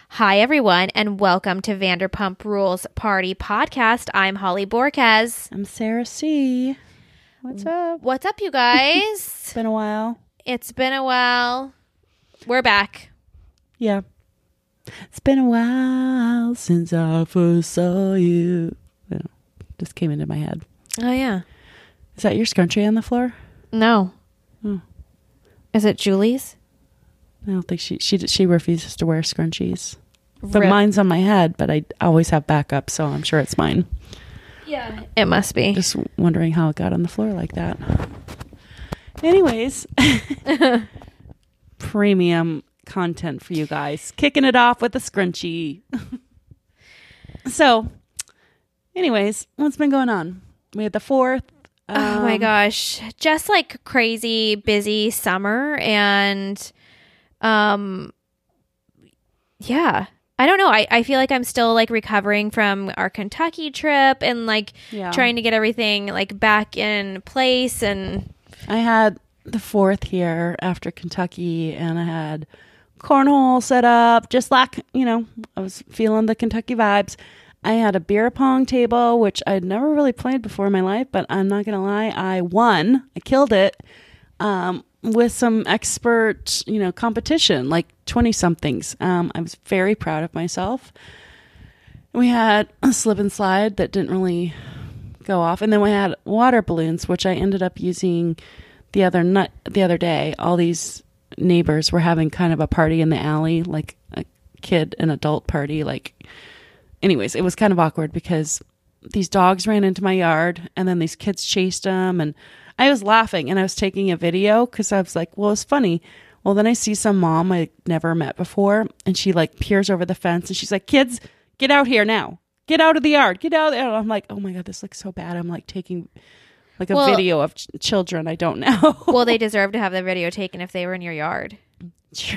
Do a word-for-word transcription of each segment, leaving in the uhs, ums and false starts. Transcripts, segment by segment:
Hi, everyone, and welcome to Vanderpump Rules Party Podcast. I'm Holly Borquez. I'm Sarah C. What's up? What's up, you guys? It's been a while. It's been a while. We're back. Yeah. It's been a while since I first saw you. You know, just came into my head. Oh, yeah. Is that your scrunchie on the floor? No. Oh. Is it Julie's? I don't think she she she refuses to wear scrunchies. But Rip. mine's on my head, but I always have backup, so I'm sure it's mine. Yeah. It must be. Just wondering how it got on the floor like that. Anyways, premium content for you guys. Kicking it off with a scrunchie. So, anyways, what's been going on? We had the fourth. Um, oh, my gosh. Just like crazy, busy summer. And, um, yeah. I don't know. I, I feel like I'm still like recovering from our Kentucky trip and like yeah. trying to get everything like back in place. And I had the fourth here after Kentucky, and I had cornhole set up, just like, you know, I was feeling the Kentucky vibes. I had a beer pong table, which I'd never really played before in my life, but I'm not going to lie, I won. I killed it um, with some expert, you know, competition, like twenty-somethings. Um, I was very proud of myself. We had a slip and slide that didn't really go off. And then we had water balloons, which I ended up using the other nut the other day. All these neighbors were having kind of a party in the alley, like a kid and adult party, like... Anyways, it was kind of awkward because these dogs ran into my yard and then these kids chased them, and I was laughing and I was taking a video because I was like, well, it's funny. Well, then I see some mom I never met before, and she like peers over the fence and she's like, kids, get out here now. Get out of the yard. Get out there. And I'm like, oh my God, this looks so bad. I'm like taking like a well, video of ch- children I don't know. Well, they deserve to have the video taken if they were in your yard. Was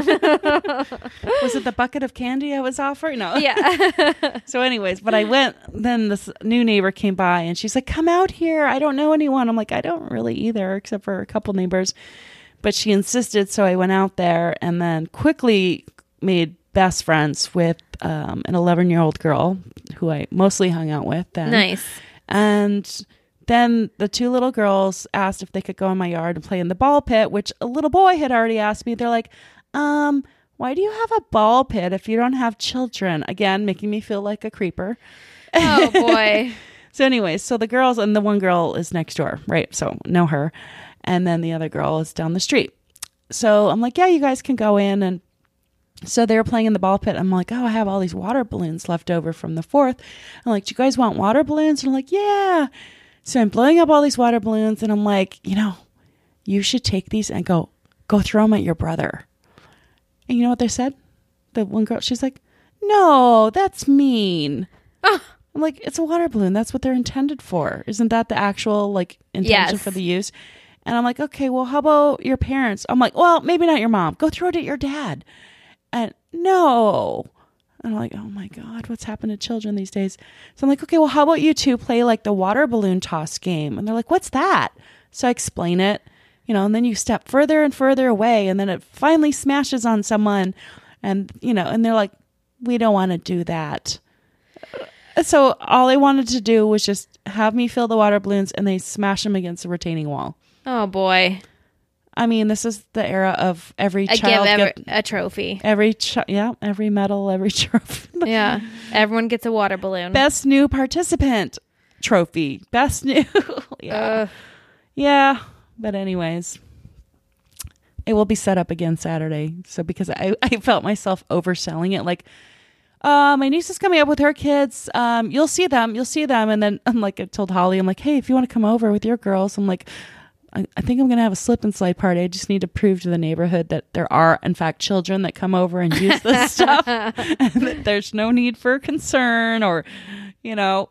it the bucket of candy I was offering? No. Yeah. So anyways, but I went, then this new neighbor came by and she's like, come out here. I don't know anyone. I'm like, I don't really either, except for a couple neighbors. But she insisted. So I went out there and then quickly made best friends with um, an eleven year old girl who I mostly hung out with then. Nice. And then the two little girls asked if they could go in my yard and play in the ball pit, which a little boy had already asked me. They're like, um, why do you have a ball pit if you don't have children? Again, making me feel like a creeper. Oh, boy. So anyways, so the girls, and the one girl is next door, right? So know her. And then the other girl is down the street. So I'm like, yeah, you guys can go in. And so they were playing in the ball pit. I'm like, oh, I have all these water balloons left over from the fourth. I'm like, do you guys want water balloons? And I'm like, yeah. So I'm blowing up all these water balloons, and I'm like, you know, you should take these and go, go throw them at your brother. And you know what they said? The one girl, she's like, no, that's mean. Oh. I'm like, it's a water balloon. That's what they're intended for. Isn't that the actual like intention Yes. for the use? And I'm like, okay, well, how about your parents? I'm like, well, maybe not your mom. Go throw it at your dad. And no. And I'm like, oh my God, what's happened to children these days? So I'm like, okay, well, how about you two play like the water balloon toss game? And they're like, what's that? So I explain it, you know, and then you step further and further away, and then it finally smashes on someone. And, you know, and they're like, we don't want to do that. So all they wanted to do was just have me fill the water balloons, and they smash them against the retaining wall. Oh, boy. I mean, this is the era of every I child give every, get, a trophy. every chi- yeah, every medal, every trophy. Yeah. Everyone gets a water balloon. Best new participant trophy. Best new. yeah. Ugh. Yeah. But anyways, it will be set up again Saturday. So because I, I felt myself overselling it, like, uh, my niece is coming up with her kids. Um, you'll see them. You'll see them. And then I'm like, I told Holly, I'm like, hey, if you want to come over with your girls, I'm like, I, I think I'm going to have a slip and slide party. I just need to prove to the neighborhood that there are, in fact, children that come over and use this stuff. And that there's no need for concern or, you know.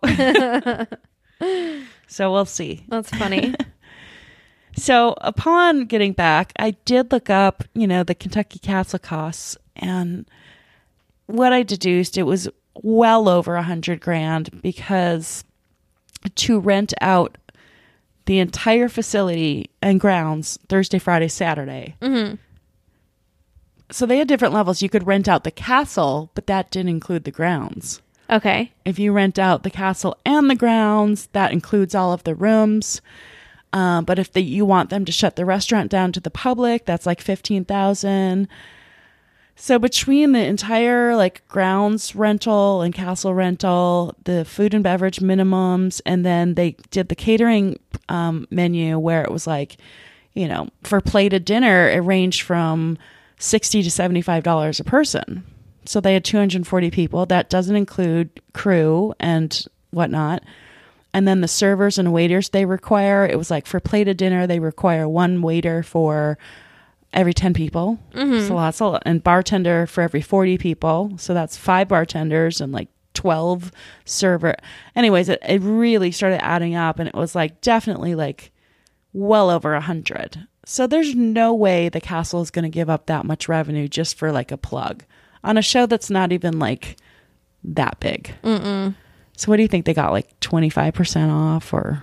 So we'll see. That's funny. So upon getting back, I did look up, you know, the Kentucky Castle costs. And what I deduced, it was well over a hundred grand because to rent out the entire facility and grounds Thursday, Friday, Saturday. Mm-hmm. so they had different levels. You could rent out the castle, but that didn't include the grounds. Okay. If you rent out the castle and the grounds, that includes all of the rooms. Um, but if the, you want them to shut the restaurant down to the public, that's like fifteen thousand. So between the entire like grounds rental and castle rental, the food and beverage minimums, and then they did the catering um, menu where it was like, you know, for plated dinner, it ranged from sixty to seventy-five dollars a person. So they had two hundred forty people. That doesn't include crew and whatnot. And then the servers and waiters they require, it was like for plated dinner, they require one waiter for every ten people. Mm-hmm. So lots of, and bartender for every forty people. So that's five bartenders and like twelve server. Anyways, it, it really started adding up, and it was like definitely like well over a hundred. So there's no way the castle is going to give up that much revenue just for like a plug on a show that's not even like that big. Mm-mm. So what do you think? They got like twenty-five percent off, or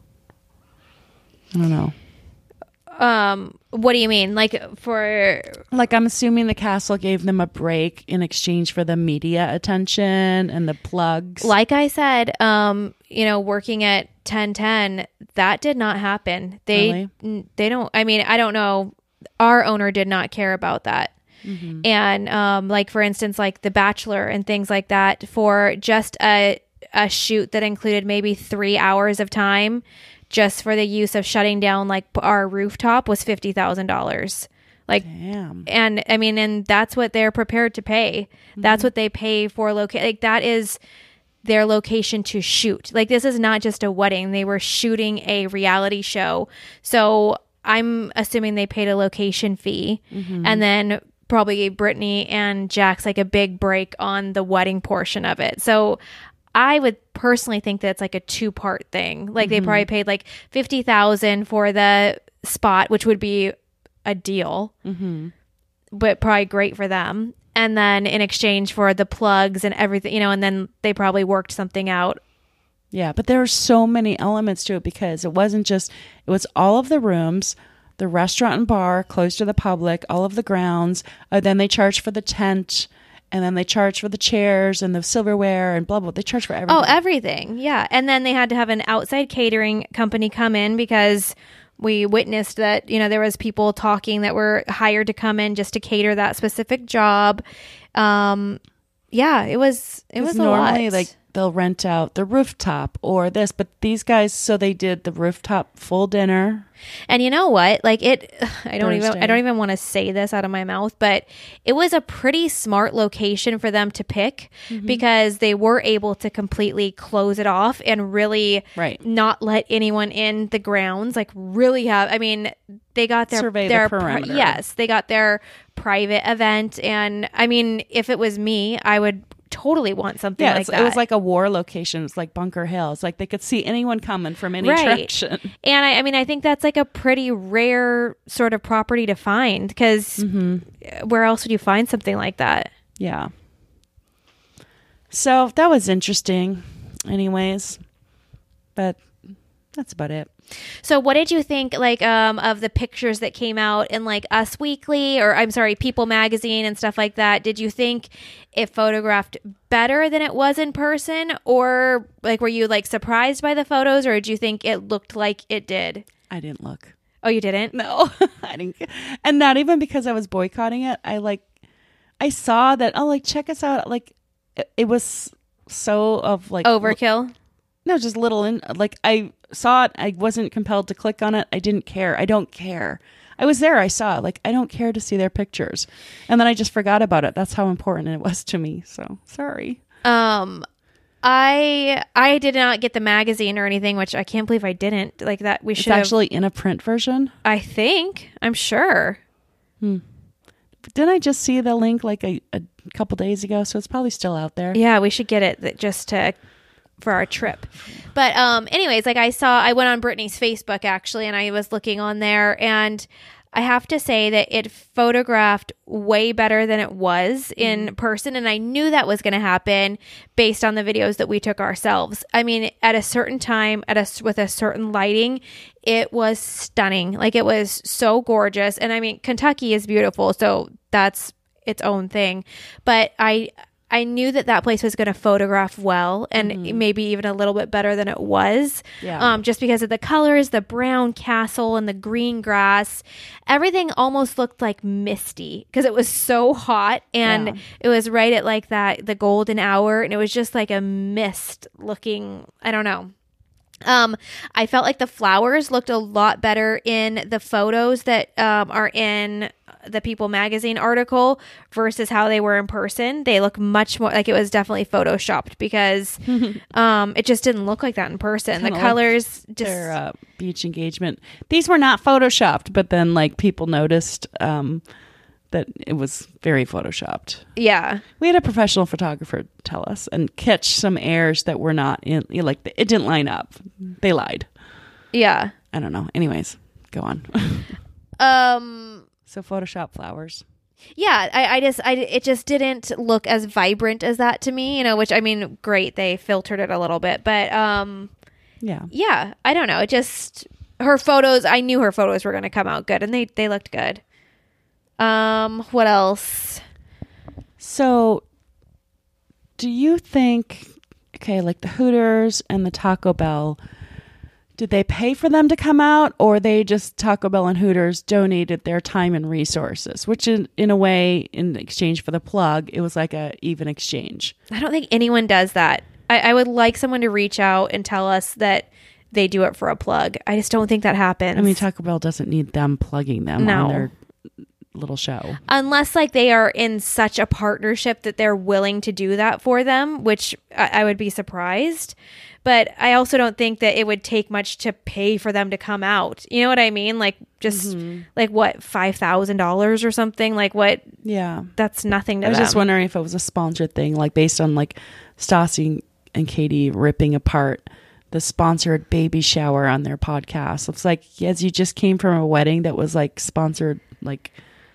I don't know. Um, what do you mean? Like for Like I'm assuming the castle gave them a break in exchange for the media attention and the plugs. like I said, um, you know, working at ten ten, that did not happen. They Really? n- they don't I mean, I don't know. Our owner did not care about that. Mm-hmm. And um like for instance, like The Bachelor and things like that, for just a a shoot that included maybe three hours of time just for the use of shutting down like our rooftop was fifty thousand dollars. Like, Damn. and I mean, and that's what they're prepared to pay. Mm-hmm. That's what they pay for location. Like that is their location to shoot. Like this is not just a wedding. They were shooting a reality show. So I'm assuming they paid a location fee, mm-hmm. and then probably gave Brittany and Jax like a big break on the wedding portion of it. So I would personally think that it's like a two part thing. Like mm-hmm. they probably paid like fifty thousand for the spot, which would be a deal, mm-hmm. but probably great for them. And then in exchange for the plugs and everything, you know, and then they probably worked something out. Yeah, but there were so many elements to it because it wasn't just, it was all of the rooms, the restaurant and bar closed to the public, all of the grounds. Uh, then they charged for the tent. And then they charge for the chairs and the silverware and blah, blah. They charge for everything. Oh, everything. Yeah. And then they had to have an outside catering company come in because we witnessed that, you know, there was people talking that were hired to come in just to cater that specific job. Um, yeah, it was, it was a normally lot. Like they'll rent out the rooftop or this, but these guys, so they did the rooftop full dinner. And you know what? Like it, I don't Thursday. even, I don't even want to say this out of my mouth, but it was a pretty smart location for them to pick mm-hmm. because they were able to completely close it off and really right. not let anyone in the grounds. Like really have, I mean, they got their, survey their the perimeter. Pri- yes, they got their private event. And I mean, if it was me, I would totally want something yeah, like that. It was like a war location. It's like Bunker Hill. It's like they could see anyone coming from any right. direction. And I, I mean, I think that's like a pretty rare sort of property to find because mm-hmm. where else would you find something like that? Yeah. So that was interesting anyways, but that's about it. So what did you think like um of the pictures that came out in like Us Weekly or I'm sorry, People Magazine and stuff like that? Did you think it photographed better than it was in person, or like were you like surprised by the photos, or did you think it looked like it did? I didn't look. Oh, you didn't? No, I didn't. And not even because I was boycotting it. I like, I saw that, oh, like, check us out. Like, it, it was so of like overkill. L- no, just little. In, like, I saw it. I wasn't compelled to click on it. I didn't care. I don't care. I was there. I saw it. Like, I don't care to see their pictures. And then I just forgot about it. That's how important it was to me. So sorry. Um, I I did not get the magazine or anything, which I can't believe I didn't. Like that, we should It's actually in a print version. I think. I'm sure. Hmm. Didn't I just see the link like a, a couple days ago? So it's probably still out there. Yeah, we should get it just to for our trip. But um, anyways, like I saw, I went on Brittany's Facebook actually, and I was looking on there, and I have to say that it photographed way better than it was in Mm-hmm. person. And I knew that was going to happen based on the videos that we took ourselves. I mean, at a certain time, at a, with a certain lighting, it was stunning. Like, it was so gorgeous. And I mean, Kentucky is beautiful, so that's its own thing. But I... I knew that that place was going to photograph well and Mm-hmm. maybe even a little bit better than it was. Yeah. Um, just because of the colors, the brown castle and the green grass, everything almost looked like misty because it was so hot, and Yeah. it was right at like that, the golden hour. And it was just like a mist looking, I don't know. Um, I felt like the flowers looked a lot better in the photos that um, are in the People magazine article versus how they were in person. They look much more like it was definitely photoshopped because um, it just didn't look like that in person. Kinda the like colors just Their uh, beach engagement. These were not photoshopped, but then like people noticed um, that it was very photoshopped. yeah. We had a professional photographer tell us and catch some airs that were not in, you know, like it didn't line up. They lied. Yeah. I don't know. Anyways, go on. Um So Photoshop flowers. yeah, I, I just I it just didn't look as vibrant as that to me, you know, which I mean, great, they filtered it a little bit, but um Yeah. yeah, I don't know. It just, her photos, I knew her photos were going to come out good, and they, they looked good. Um, what else? So do you think, okay, like the Hooters and the Taco Bell, did they pay for them to come out, or they just, Taco Bell and Hooters donated their time and resources, which in, in a way, in exchange for the plug, it was like a even exchange. I don't think anyone does that. I, I would like someone to reach out and tell us that they do it for a plug. I just don't think that happens. I mean, Taco Bell doesn't need them plugging them No. on their little show. Unless like they are in such a partnership that they're willing to do that for them, which I, I would be surprised. But I also don't think that it would take much to pay for them to come out. You know what I mean? Like just Mm-hmm. like what, five thousand dollars or something? Like what? Yeah. That's nothing to I was them. just wondering if it was a sponsored thing, like based on like Stassi and Katie ripping apart the sponsored baby shower on their podcast. It's like, yes, you just came from a wedding that was like sponsored like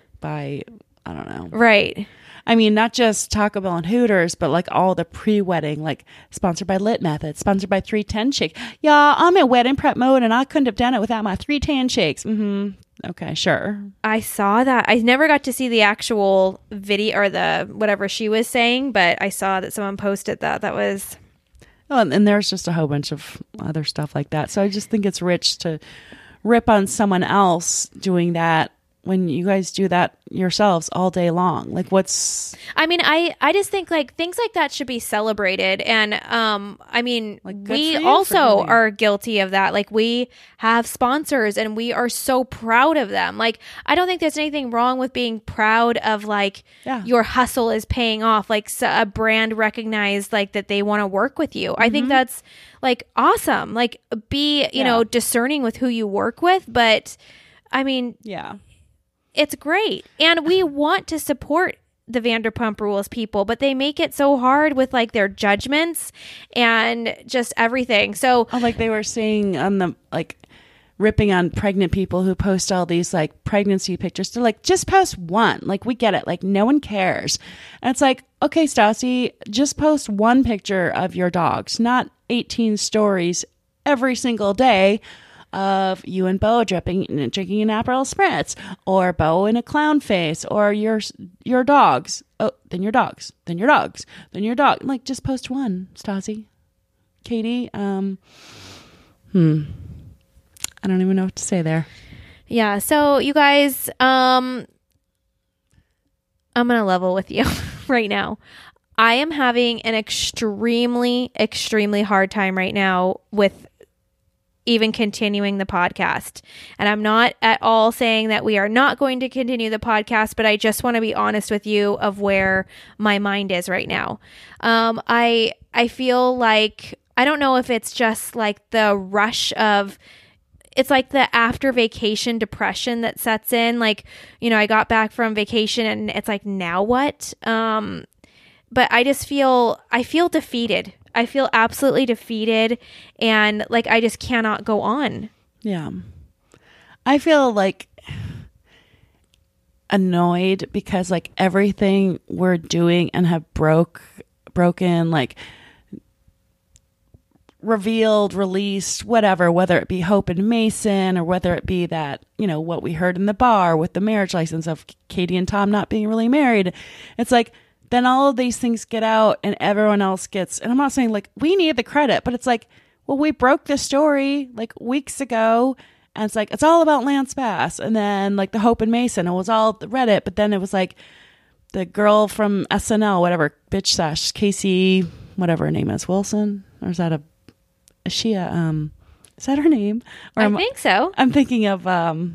by, I don't know. Right. I mean, not just Taco Bell and Hooters, but like all the pre-wedding, like sponsored by Lit Method, sponsored by three ten Shake. Yeah, I'm in wedding prep mode and I couldn't have done it without my three ten Shakes. Mm-hmm. Okay, sure. I saw that. I never got to see the actual video or the whatever she was saying, but I saw that someone posted that. That was... Oh, and, and there's just a whole bunch of other stuff like that. So I just think it's rich to rip on someone else doing that when you guys do that yourselves all day long. Like what's I mean, I, I just think like things like that should be celebrated. And um, I mean, Like, good we for you for also doing it. are guilty of that. Like we have sponsors and we are so proud of them. Like, I don't think there's anything wrong with being proud of like Yeah. your hustle is paying off. Like s- a brand recognized like that they want to work with you. I think that's like awesome. Like be, you Mm-hmm. Yeah. know, discerning with who you work with. But I mean, yeah. it's great. And we want to support the Vanderpump Rules people, but they make it so hard with like their judgments and just everything. So Oh, like they were saying on the like ripping on pregnant people who post all these like pregnancy pictures. They're like, just post one. Like we get it. Like no one cares. And it's like, okay, Stassi, just post one picture of your dogs, not eighteen stories every single day of you and Bo dripping, drinking an Aperol Spritz, or Bo in a clown face, or your your dogs. Oh, then your dogs, then your dogs, then your dog. Like, just post one, Stassi, Katie. Um, hmm, I don't even know what to say there. yeah, so you guys, um, I'm gonna level with you right now. I am having an extremely, extremely hard time right now with even continuing the podcast. And I'm not at all saying that we are not going to continue the podcast, but I just want to be honest with you of where my mind is right now. Um, I I feel like, I don't know if it's just like the rush of, it's like the after vacation depression that sets in. Like, you know, I got back from vacation and it's like, now what? Um, but I just feel, I feel defeated. I feel absolutely defeated, and like I just cannot go on. Yeah, I feel like annoyed because like everything we're doing and have broke broken like revealed, released, whatever, whether it be Hope and Mason or whether it be that, you know, what we heard in the bar with the marriage license of Katie and Tom not being really married. It's like, then all of these things get out and everyone else gets, and I'm not saying like we need the credit, but it's like, well, we broke the story like weeks ago. And it's like, it's all about Lance Bass. And then like the Hope and Mason, it was all Reddit. But then it was like the girl from S N L, whatever, bitch sash, Casey, whatever her name is, Wilson? Or is that a, is she a, um, is that her name? Or I am, think so. I'm thinking of, um,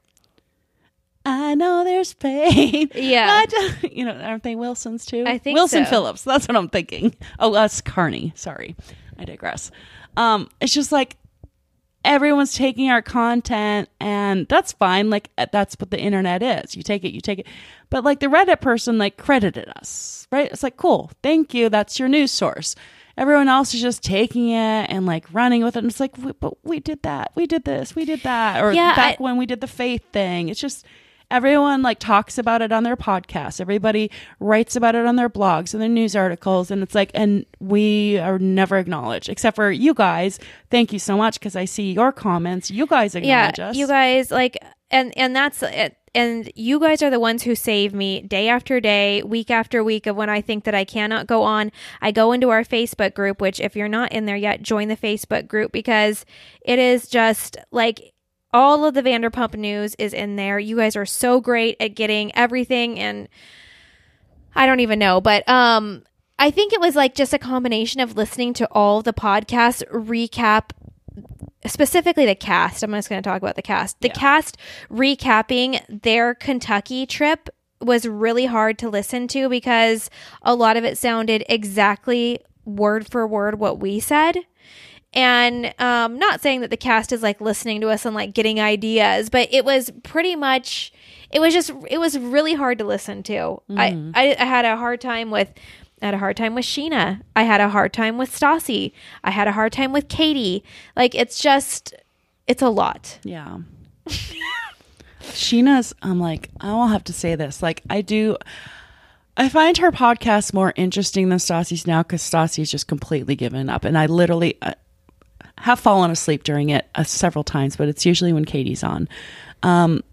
I know there's pain. Yeah. Just, you know, aren't they Wilsons too? I think Wilson so. Phillips. That's what I'm thinking. Oh, that's Carney. Sorry. I digress. Um, it's just like, everyone's taking our content and that's fine. Like that's what the internet is. You take it, you take it. But like the Reddit person like credited us, right? It's like, cool. Thank you. That's your news source. Everyone else is just taking it and like running with it. And it's like, we, but we did that. We did this. We did that. Or Yeah, back I- when we did the faith thing. It's just, everyone like talks about it on their podcasts. Everybody writes about it on their blogs and their news articles. And it's like, and we are never acknowledged except for you guys. Thank you so much. Cause I see your comments. You guys acknowledge Yeah, us. you guys like, and and that's it. And you guys are the ones who save me day after day, week after week of when I think that I cannot go on. I go into our Facebook group, which if you're not in there yet, join the Facebook group because it is just like all of the Vanderpump news is in there. You guys are so great at getting everything. And I don't even know, but um, I think it was like just a combination of listening to all the podcasts recap, specifically the cast. I'm just going to talk about the cast. The Yeah. cast recapping their Kentucky trip was really hard to listen to because a lot of it sounded exactly word for word what we said. And um, not saying that the cast is like listening to us and like getting ideas, but it was pretty much, it was just, it was really hard to listen to. Mm. I, I, I had a hard time with, I had a hard time with Sheena. I had a hard time with Stassi. I had a hard time with Katie. Like, it's just, it's a lot. Yeah. Sheena's, I'm like, I will have to say this. Like, I do, I find her podcast more interesting than Stassi's now because Stassi's just completely given up. And I literally uh, have fallen asleep during it uh, several times, but it's usually when Katie's on. Um,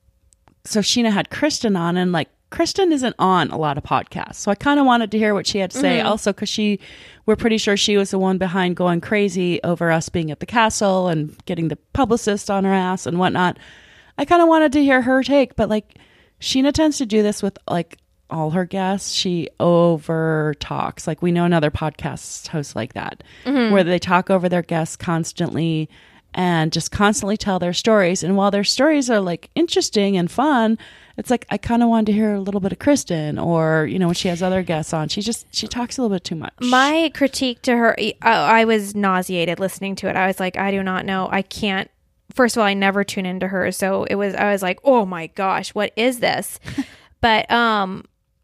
so Sheena had Kristen on, and like, Kristen isn't on a lot of podcasts. So I kind of wanted to hear what she had to say. Mm-hmm. Also, because she, we're pretty sure she was the one behind going crazy over us being at the castle and getting the publicist on her ass and whatnot. I kind of wanted to hear her take, but like Sheena tends to do this with like all her guests. She over talks. Like we know another podcast host like that, Mm-hmm. where they talk over their guests constantly and just constantly tell their stories. And while their stories are like interesting and fun, it's like I kind of wanted to hear a little bit of Kristen, or you know, when she has other guests on, she just she talks a little bit too much. My critique to her, I, I was nauseated listening to it. I was like, I do not know. I can't. First of all, I never tune into her, so it was. I was like, oh my gosh, what is this? But um,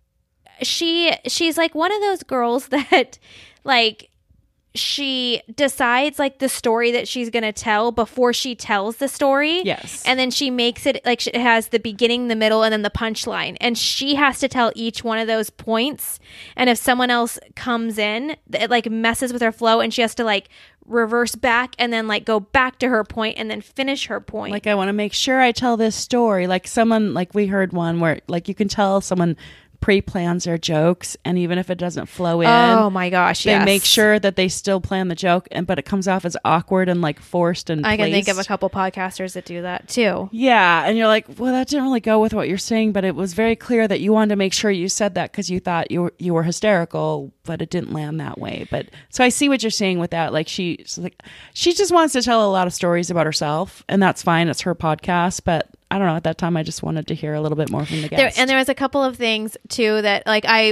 she she's like one of those girls that like she decides like the story that she's going to tell before she tells the story. Yes. And then she makes it like it has the beginning, the middle, and then the punchline. And she has to tell each one of those points. And if someone else comes in, it like messes with her flow, and she has to like reverse back and then like go back to her point and then finish her point. Like I want to make sure I tell this story. Like someone, like we heard one where like you can tell someone pre-plans their jokes, and even if it doesn't flow in, oh my gosh, they yes. make sure that they still plan the joke, and but it comes off as awkward and like forced and I can think of a placed. couple podcasters that do that too. Yeah, and you're like, well, that didn't really go with what you're saying, but it was very clear that you wanted to make sure you said that because you thought you were you were hysterical, but it didn't land that way. But so I see what you're saying with that. Like she, she's like, she just wants to tell a lot of stories about herself, and that's fine. It's her podcast, but I don't know. At that time, I just wanted to hear a little bit more from the There, guest. and there was a couple of things too that like I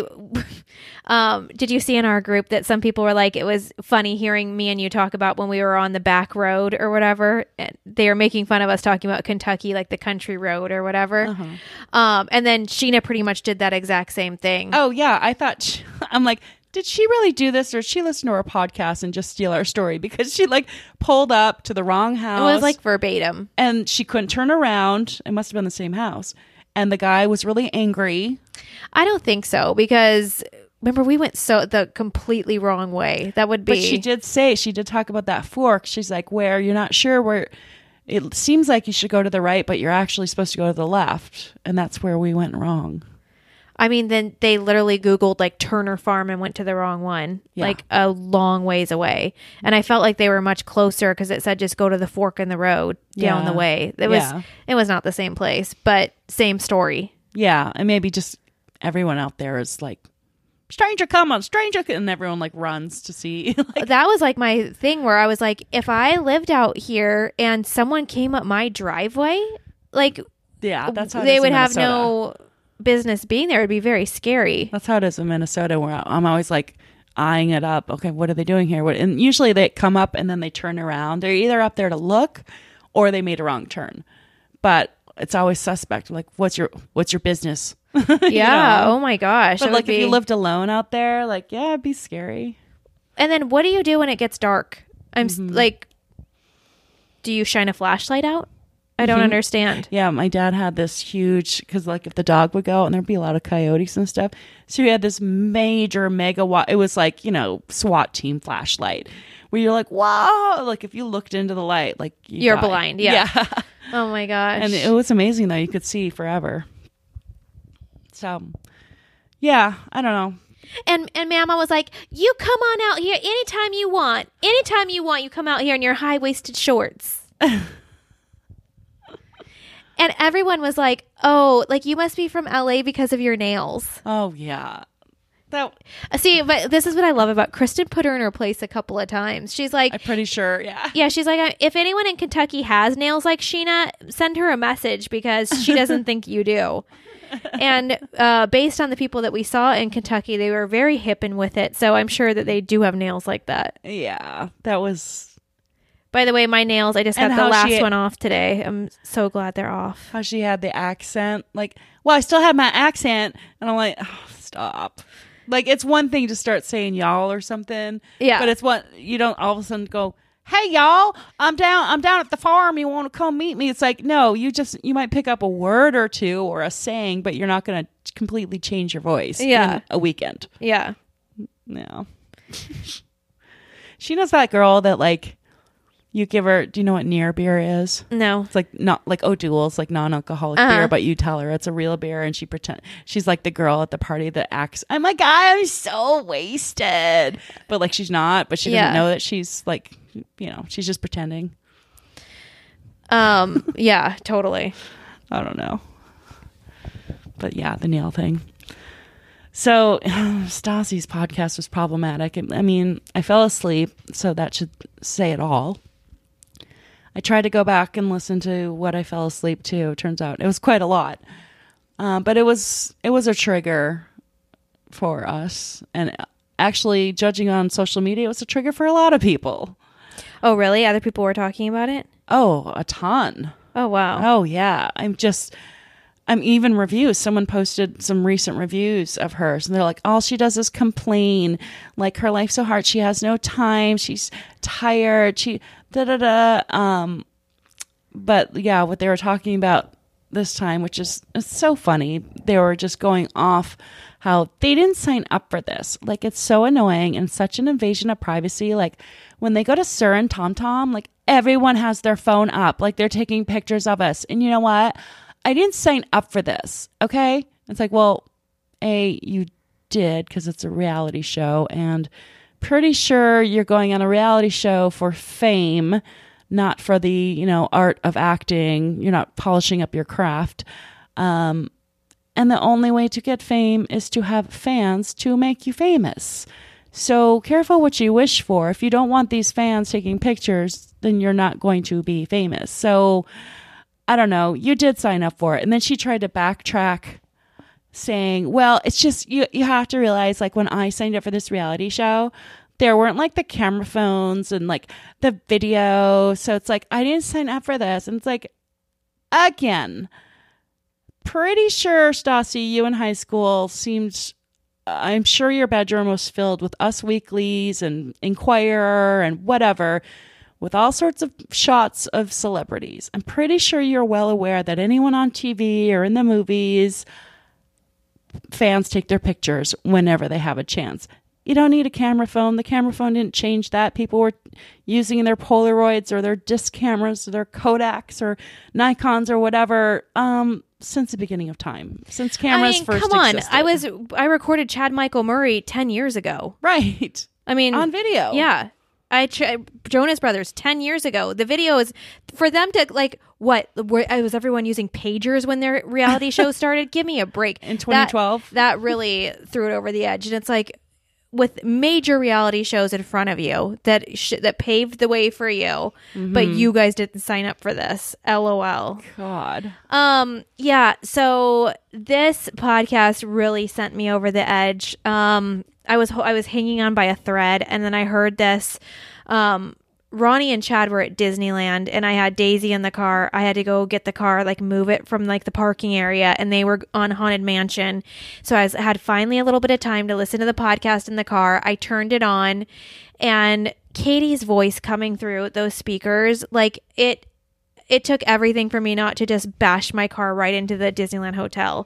um did you see in our group that some people were like it was funny hearing me and you talk about when we were on the back road or whatever, and they were making fun of us talking about Kentucky, like the country road or whatever. Uh-huh. Um and then Sheena pretty much did that exact same thing. Oh yeah, I thought she, I'm like, did she really do this, or did she listen to our podcast and just steal our story? Because she like pulled up to the wrong house. It was like verbatim. and she couldn't turn around. It must have been the same house. and the guy was really angry. I don't think so, because remember we went so the completely wrong way. That would be. But she did say, she did talk about that fork. She's like, where you're not sure where, it seems like you should go to the right, but you're actually supposed to go to the left. And that's where we went wrong. I mean, then they literally Googled like Turner Farm and went to the wrong one, Yeah. like a long ways away. And I felt like they were much closer because it said just go to the fork in the road down Yeah. the way. It was, Yeah. it was not the same place, but same story. Yeah. And maybe just everyone out there is like, stranger come on, stranger. And everyone like runs to see. like, That was like my thing where I was like, if I lived out here and someone came up my driveway, like yeah, that's how it they is in would have Minnesota. no business being there. It'd be very scary. That's how it is in Minnesota, where I'm always like eyeing it up. Okay, what are they doing here? What, and usually they come up and then they turn around. They're either up there to look or they made a wrong turn. But it's always suspect. Like, what's your what's your business? Yeah. know? Oh my gosh. But It like would if you be- lived alone out there, like, yeah, it'd be scary. And then what do you do when it gets dark? I'm s Mm-hmm. like, do you shine a flashlight out? I don't Mhm. understand. Yeah, my dad had this huge, because like if the dog would go and there'd be a lot of coyotes and stuff. So he had this major megawatt. It was like, you know, SWAT team flashlight where you're like, wow. Like if you looked into the light, like you You're die. blind. Yeah. Yeah. Oh my gosh. And it was amazing though. You could see forever. So yeah, I don't know. And and Mama was like, "You come on out here anytime you want. Anytime you want, you come out here in your high waisted shorts." And everyone was like, "Oh, like you must be from L A because of your nails." Oh yeah. That Uh, See, but this is what I love about Kristen. Put her in her place a couple of times. She's like, I'm pretty sure. Yeah. yeah, she's like, if anyone in Kentucky has nails like Sheena, send her a message because she doesn't think you do. And uh, based on the people that we saw in Kentucky, they were very hip and with it. So I'm sure that they do have nails like that. Yeah. That was By the way, my nails, I just got And the how last she- one off today. I'm so glad they're off. how she had the accent. Like, well, I still have my accent. And I'm like, oh, stop. Like, it's one thing to start saying y'all or something. Yeah. But it's what you don't all of a sudden go, hey, y'all, I'm down. I'm down at the farm. You want to come meet me? It's like, no, you just, you might pick up a word or two or a saying, but you're not going to completely change your voice Yeah. in a weekend. Yeah. No. She knows that girl that, like, you give her, do you know what near beer is? No. It's like not like O'Doul's, like non-alcoholic Uh-huh. beer, but you tell her it's a real beer, and she pretend she's like the girl at the party that acts. I'm like, I'm so wasted, but like she's not. But she doesn't Yeah. know that she's like, you know, she's just pretending. Um. Yeah. Totally. I don't know, but yeah, the nail thing. So Stassi's podcast was problematic. I mean, I fell asleep, so that should say it all. I tried to go back and listen to what I fell asleep to. Turns out it was quite a lot, um, but it was it was a trigger for us. And actually, judging on social media, it was a trigger for a lot of people. Oh, really? Other people were talking about it? Oh, a ton. Oh, wow. Oh yeah, I'm just. I'm even reviews. Someone posted some recent reviews of hers, and they're like, all she does is complain. Like, her life's so hard. She has no time. She's tired. She da da da. Um, but yeah, what they were talking about this time, which is it's so funny, they were just going off how they didn't sign up for this. Like, it's so annoying and such an invasion of privacy. Like, when they go to Sir and TomTom, like everyone has their phone up, like they're taking pictures of us. And you know what? I didn't sign up for this. Okay. It's like, well, A, you did because it's a reality show, and pretty sure you're going on a reality show for fame, not for the, you know, art of acting. You're not polishing up your craft. Um, and the only way to get fame is to have fans to make you famous. So careful what you wish for. If you don't want these fans taking pictures, then you're not going to be famous. So I don't know. You did sign up for it. And then she tried to backtrack saying, well, it's just, you, you have to realize, like, when I signed up for this reality show, there weren't like the camera phones and like the video. So it's like, I didn't sign up for this. And it's like, again, pretty sure, Stassi, you in high school seemed, I'm sure your bedroom was filled with Us Weeklies and Inquirer and whatever, with all sorts of shots of celebrities. I'm pretty sure you're well aware that anyone on T V or in the movies, fans take their pictures whenever they have a chance. You don't need a camera phone. The camera phone didn't change that. People were using their Polaroids or their disc cameras or their Kodaks or Nikons or whatever um, since the beginning of time, since cameras I mean, first come on. existed. I was I recorded Chad Michael Murray ten years ago. Right. I mean, on video. Yeah. I ch- Jonas Brothers ten years ago. The video is for them to like what were, was everyone using pagers when their reality show started? Give me a break. In twenty twelve. That, that really threw it over the edge. And it's like with major reality shows in front of you that sh- that paved the way for you, mm-hmm. but you guys didn't sign up for this. LOL. God. Um. Yeah. So this podcast really sent me over the edge. Um. I was I was hanging on by a thread, and then I heard this. Um. Ronnie and Chad were at Disneyland, and I had Daisy in the car. I had to go get the car, like move it from like the parking area, and they were on Haunted Mansion. So I was, had finally a little bit of time to listen to the podcast in the car. I turned it on, and Katie's voice coming through those speakers, like it, it took everything for me not to just bash my car right into the Disneyland hotel.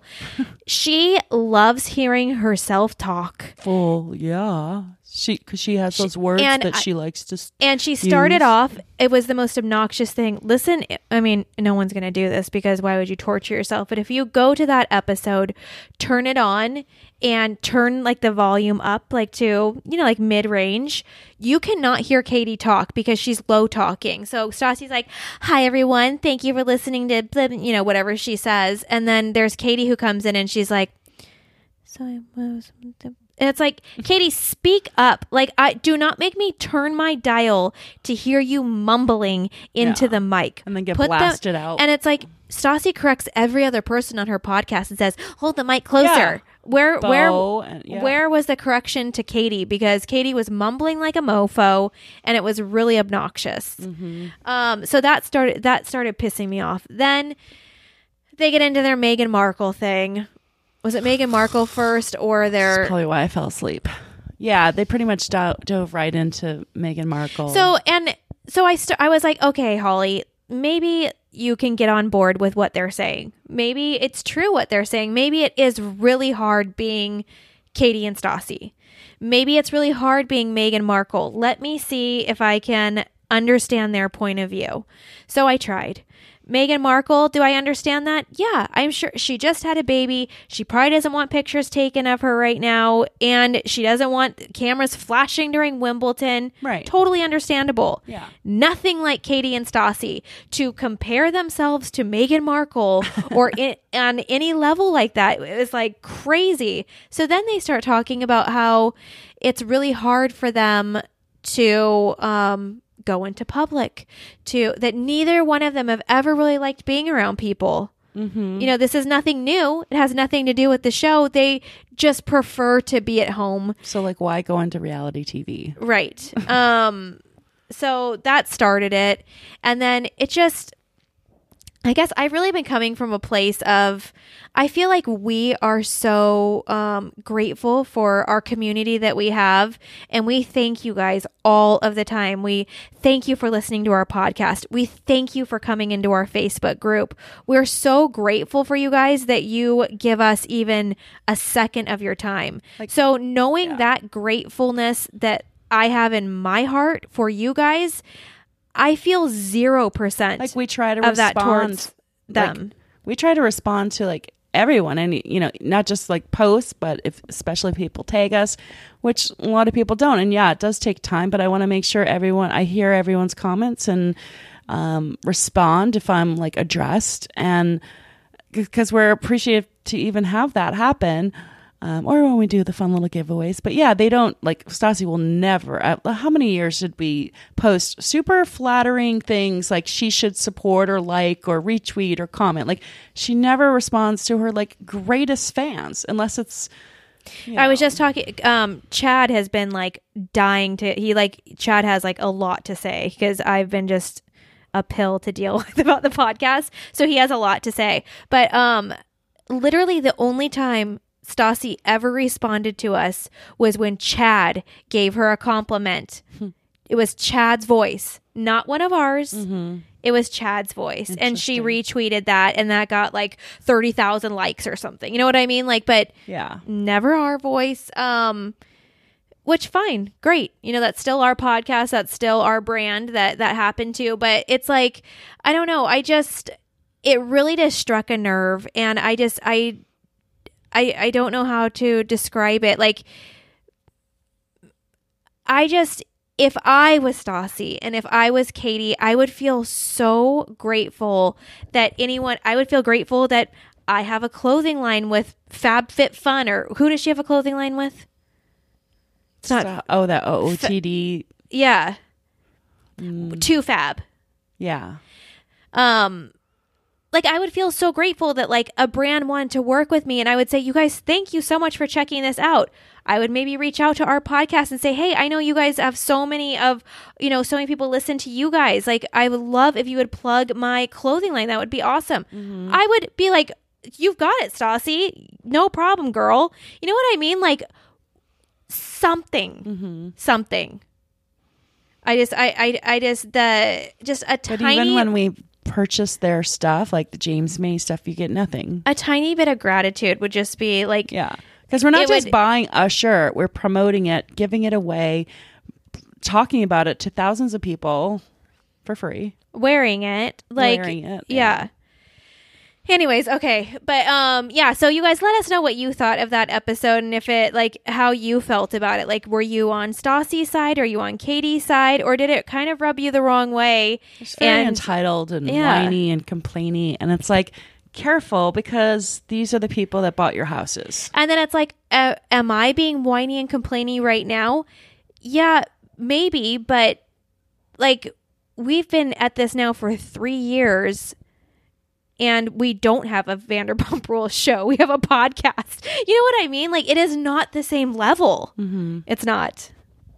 She loves hearing herself talk. Well, yeah. She, because she has those words and that I, she likes to And she started use. off, it was the most obnoxious thing. Listen, I mean, no one's going to do this because why would you torture yourself? But if you go to that episode, turn it on and turn like the volume up like to, you know, like mid-range, you cannot hear Katie talk because she's low talking. So Stassi's like, hi, everyone. Thank you for listening to, blah, you know, whatever she says. And then there's Katie who comes in and she's like, so I was... And it's like, Katie, speak up. Like, I do not make me turn my dial to hear you mumbling into Yeah. the mic. And then get Put blasted the, out. And it's like, Stassi corrects every other person on her podcast and says, hold the mic closer. Yeah. Where Bo, where and- yeah. where was the correction to Katie? Because Katie was mumbling like a mofo, and it was really obnoxious. Mm-hmm. Um, so that started that started pissing me off. Then they get into their Meghan Markle thing. Was it Meghan Markle first or their... That's probably why I fell asleep. Yeah, they pretty much do- dove right into Meghan Markle. So, and so I, st- I was like, okay, Holly, maybe you can get on board with what they're saying. Maybe it's true what they're saying. Maybe it is really hard being Katie and Stassi. Maybe it's really hard being Meghan Markle. Let me see if I can understand their point of view. So I tried. Meghan Markle, do I understand that? Yeah, I'm sure she just had a baby. She probably doesn't want pictures taken of her right now, and she doesn't want cameras flashing during Wimbledon. Right. Totally understandable. Yeah. Nothing like Katie and Stassi to compare themselves to Meghan Markle or in, on any level like that. It was like crazy. So then they start talking about how it's really hard for them to um go into public, to that neither one of them have ever really liked being around people. Mm-hmm. You know, this is nothing new. It has nothing to do with the show. They just prefer to be at home. So like, why go into reality T V? Right. um, so that started it. And then it just, I guess I've really been coming from a place of, I feel like we are so um, grateful for our community that we have. And we thank you guys all of the time. We thank you for listening to our podcast. We thank you for coming into our Facebook group. We're so grateful for you guys that you give us even a second of your time. Like, so knowing yeah. that gratefulness that I have in my heart for you guys, I feel zero percent Like we try to of respond that towards them. Like, we try to respond to like everyone, and you know, not just like posts, but if especially if people tag us, which a lot of people don't. And yeah, it does take time, but I want to make sure everyone, I hear everyone's comments and um, respond if I'm like addressed, and because we're appreciative to even have that happen. Um, or when we do the fun little giveaways. But yeah, they don't, like, Stassi will never, uh, how many years did we post super flattering things like she should support or like or retweet or comment? Like, she never responds to her, like, greatest fans unless it's, you know. I was just talking, um, Chad has been, like, dying to, he, like, Chad has, like, a lot to say because I've been just a pill to deal with about the podcast. So he has a lot to say. But um, literally the only time Stassi ever responded to us was when Chad gave her a compliment. it was Chad's voice, not one of ours. Mm-hmm. It was Chad's voice. And she retweeted that, and that got like thirty thousand likes or something. You know what I mean? Like, but yeah, never our voice. Um, which fine, great. You know, that's still our podcast. That's still our brand that, that happened to. But it's like, I don't know. I just, it really just struck a nerve. And I just, I, I, I don't know how to describe it. Like, I just, if I was Stassi and if I was Katie, I would feel so grateful that anyone, I would feel grateful that I have a clothing line with FabFitFun, or who does she have a clothing line with? It's not. So, oh, that O O T D. Yeah. Mm. Too Fab. Yeah. Um, like I would feel so grateful that like a brand wanted to work with me, and I would say, you guys, thank you so much for checking this out. I would maybe reach out to our podcast and say, hey, I know you guys have so many of, you know, so many people listen to you guys. Like, I would love if you would plug my clothing line. That would be awesome. Mm-hmm. I would be like, you've got it, Stassi. No problem, girl. You know what I mean? Like something, mm-hmm. something. I just, I, I, I just, the, just a tiny. But even when we purchase their stuff, like the James May stuff, you get nothing. A tiny bit of gratitude would just be like, yeah. Because we're not it just would, buying a shirt, we're promoting it, giving it away, talking about it to thousands of people for free. Wearing it. Like, wearing it. Yeah. yeah. Anyways, okay. But um yeah, so you guys let us know what you thought of that episode, and if it, like, how you felt about it. Like, were you on Stassi's side, or you on Katie's side, or did it kind of rub you the wrong way? It's very and, entitled and yeah. whiny and complainy, and it's like, careful, because these are the people that bought your houses. And then it's like, uh, am I being whiny and complaining right now? Yeah, maybe, but like, we've been at this now for three years and we don't have a Vanderpump Rules show. We have a podcast. You know what I mean? Like, it is not the same level. Mm-hmm. It's not.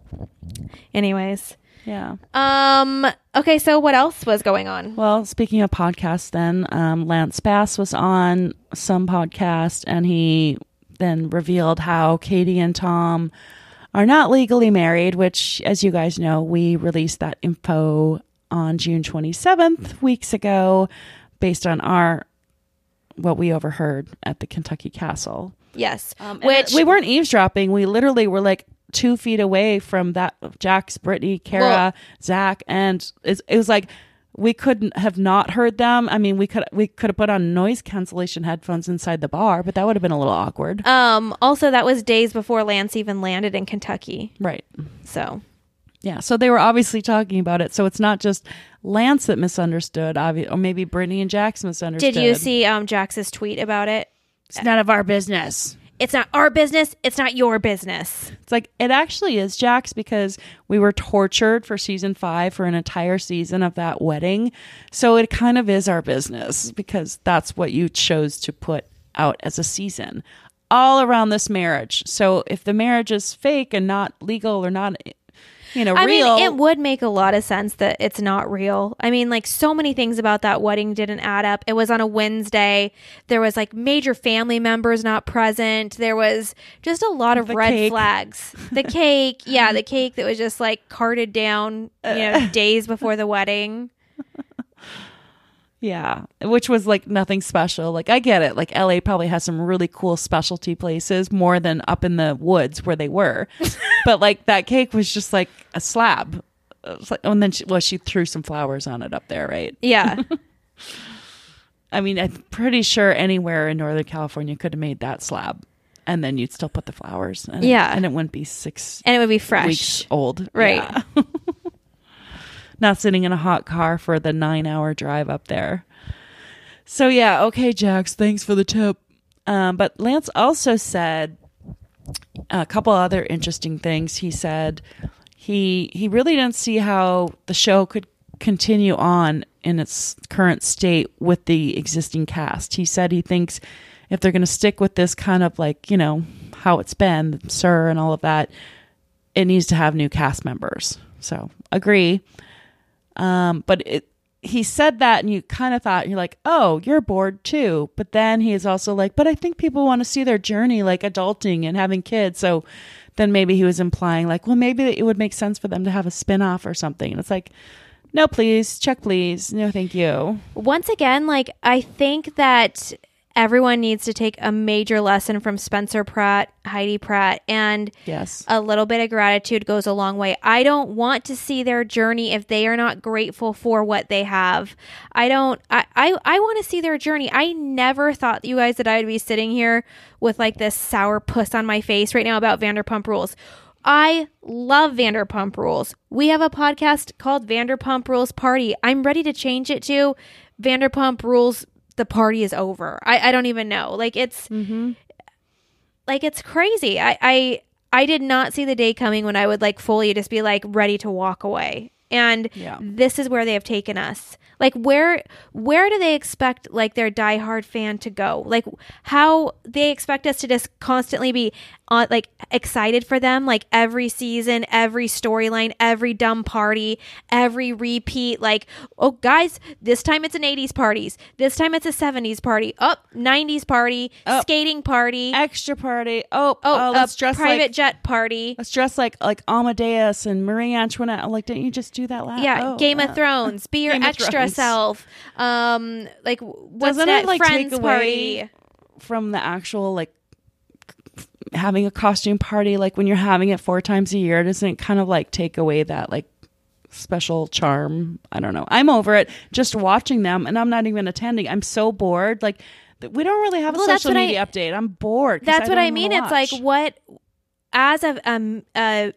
Anyways. Yeah. Um. Okay, so what else was going on? Well, speaking of podcasts, then um, Lance Bass was on some podcast, and he then revealed how Katie and Tom are not legally married, which, as you guys know, we released that info on June twenty-seventh, weeks ago, based on our what we overheard at the Kentucky Castle. Yes. Um, which we weren't eavesdropping. We literally were like two feet away from that, Jax, Brittany, Kara, well, Zach, and it, it was like we couldn't have not heard them. I mean, we could we could have put on noise cancellation headphones inside the bar, but that would have been a little awkward. Um. Also, that was days before Lance even landed in Kentucky. Right. So. Yeah. So they were obviously talking about it. So it's not just Lance that misunderstood, obvi- or maybe Brittany and Jax misunderstood. Did you see um Jax's tweet about it? It's none of our business. It's not our business. It's not your business. It's like, it actually is, Jax, because we were tortured for season five for an entire season of that wedding. So it kind of is our business, because that's what you chose to put out as a season all around this marriage. So if the marriage is fake and not legal or not, you know, I real. mean, it would make a lot of sense that it's not real. I mean, like, so many things about that wedding didn't add up. It was on a Wednesday. There was like major family members not present. There was just a lot of the red cake. flags. The cake. Yeah, the cake that was just like carted down, you know, days before the wedding. Yeah, which was like nothing special. Like, I get it. Like, L A probably has some really cool specialty places, more than up in the woods where they were. But like, that cake was just like a slab. It was like, oh, and then she, well, she threw some flowers on it up there, right? Yeah. I mean, I'm pretty sure anywhere in Northern California could have made that slab, and then you'd still put the flowers. And yeah, it, and it wouldn't be six and it would be fresh, weeks old, right? Yeah. Not sitting in a hot car for the nine hour drive up there. So yeah, okay, Jax, thanks for the tip. Um, but Lance also said a couple other interesting things. He said he he really didn't see how the show could continue on in its current state with the existing cast. He said he thinks if they're going to stick with this kind of like, you know, how it's been, Sir and all of that, it needs to have new cast members. So agree. Um, but it, he said that, and you kind of thought, you're like, oh, you're bored too. But then he is also like, but I think people want to see their journey, like adulting and having kids. So then maybe he was implying like, well, maybe it would make sense for them to have a spin-off or something. And it's like, no, please, check, please. No, thank you. Once again, like, I think that everyone needs to take a major lesson from Spencer Pratt, Heidi Pratt, and yes, a little bit of gratitude goes a long way. I don't want to see their journey if they are not grateful for what they have. I don't, I, I, I want to see their journey. I never thought, you guys, that I would be sitting here with like this sour puss on my face right now about Vanderpump Rules. I love Vanderpump Rules. We have a podcast called Vanderpump Rules Party. I'm ready to change it to Vanderpump Rules The Party is Over. I, I don't even know. Like it's mm-hmm. like it's crazy. I, I I did not see the day coming when I would like fully just be like ready to walk away. And yeah. this is where they have taken us. Like where where do they expect like their diehard fan to go? Like how they expect us to just constantly be on like excited for them, like every season, every storyline, every dumb party, every repeat. Like, oh guys, this time it's an eighties parties. This time it's a seventies party. Oh, nineties party, oh, skating party, extra party. Oh, oh, uh, let's a dress private like, jet party. Let's dress like like Amadeus and Marie Antoinette. Like, didn't you just do that last? Yeah, oh, Game uh, of Thrones. Be your Game of extra Thrones. self. Um, like what's Doesn't that? it, like, Friends take away party from the actual like having a costume party? Like when you're having it four times a year, doesn't it kind of like take away that like special charm? I don't know. I'm over it just watching them, and I'm not even attending. I'm so bored. Like th- we don't really have a Well, that's social what media I- update. I'm bored. 'cause That's I what don't I even mean. wanna It's like watch. what, as a um, a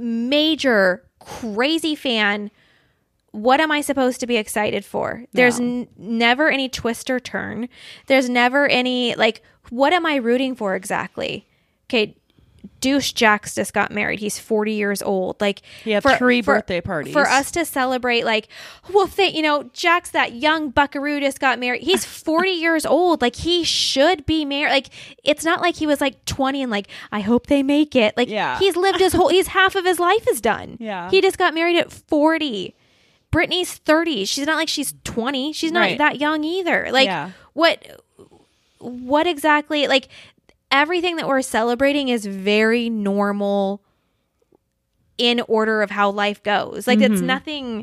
major crazy fan, what am I supposed to be excited for? There's No. n- never any twist or turn. There's never any like, what am I rooting for exactly? Okay, douche Jax just got married. He's forty years old. Like He had for- three for- birthday parties. for us to celebrate. Like, well, they, you know, Jax, that young buckaroo, just got married. He's forty years old. Like he should be married. Like it's not like he was like twenty and like I hope they make it. Like Yeah. he's lived his whole. He's half of his life is done. Yeah. He just got married at forty. Brittany's thirty. She's not like she's twenty. She's not Right. that young either. Like Yeah. what what exactly, like everything that we're celebrating is very normal in order of how life goes. Like Mm-hmm. it's nothing,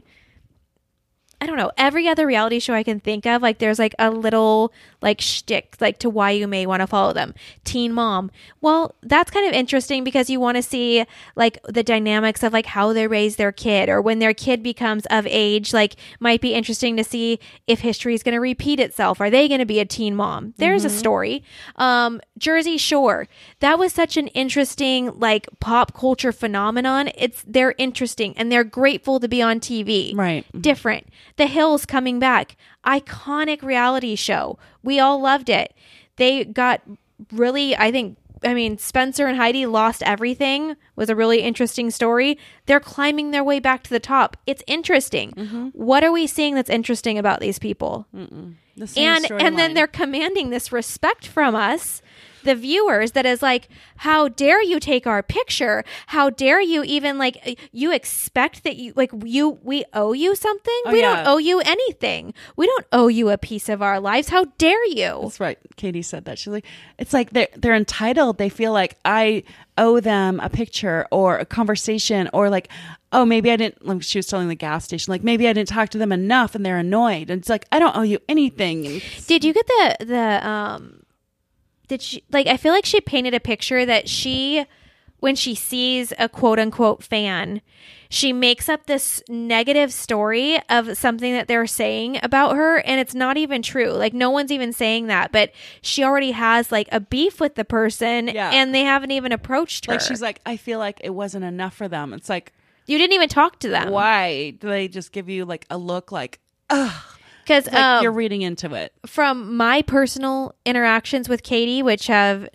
I don't know, every other reality show I can think of, like there's like a little like shtick like to why you may want to follow them. Teen Mom. Well, that's kind of interesting because you want to see like the dynamics of like how they raise their kid, or when their kid becomes of age, like might be interesting to see if history is going to repeat itself. Are they going to be a teen mom? There's Mm-hmm. a story. Um, Jersey Shore. That was such an interesting like pop culture phenomenon. It's they're interesting and they're grateful to be on T V. Right. Different. The Hills coming back. Iconic reality show. We all loved it. They got really, I think, I mean, Spencer and Heidi lost everything. Was a really interesting story. They're climbing their way back to the top. It's interesting. Mm-hmm. What are we seeing that's interesting about these people? Mm-mm. The same And and then storyline. they're commanding this respect from us, the viewers, that is like, how dare you take our picture? How dare you even like, you expect that you like you we owe you something? Oh, we yeah. don't owe you anything. We don't owe you a piece of our lives. How dare you? That's right. Katie said that. She's like, it's like they're they're entitled. They feel like I owe them a picture or a conversation, or like, oh, maybe I didn't. Like she was telling the gas station, like maybe I didn't talk to them enough, and they're annoyed. And it's like, I don't owe you anything. And Did you get the the um? Did she like? I feel like she painted a picture that she, when she sees a quote unquote fan, she makes up this negative story of something that they're saying about her, and it's not even true. Like no one's even saying that, but she already has like a beef with the person, Yeah. and they haven't even approached her. like she's like, I feel like it wasn't enough for them. It's like, you didn't even talk to them. why do they just give you like a look like, ugh, Because like um, you're reading into it? from my personal interactions with Katie, which have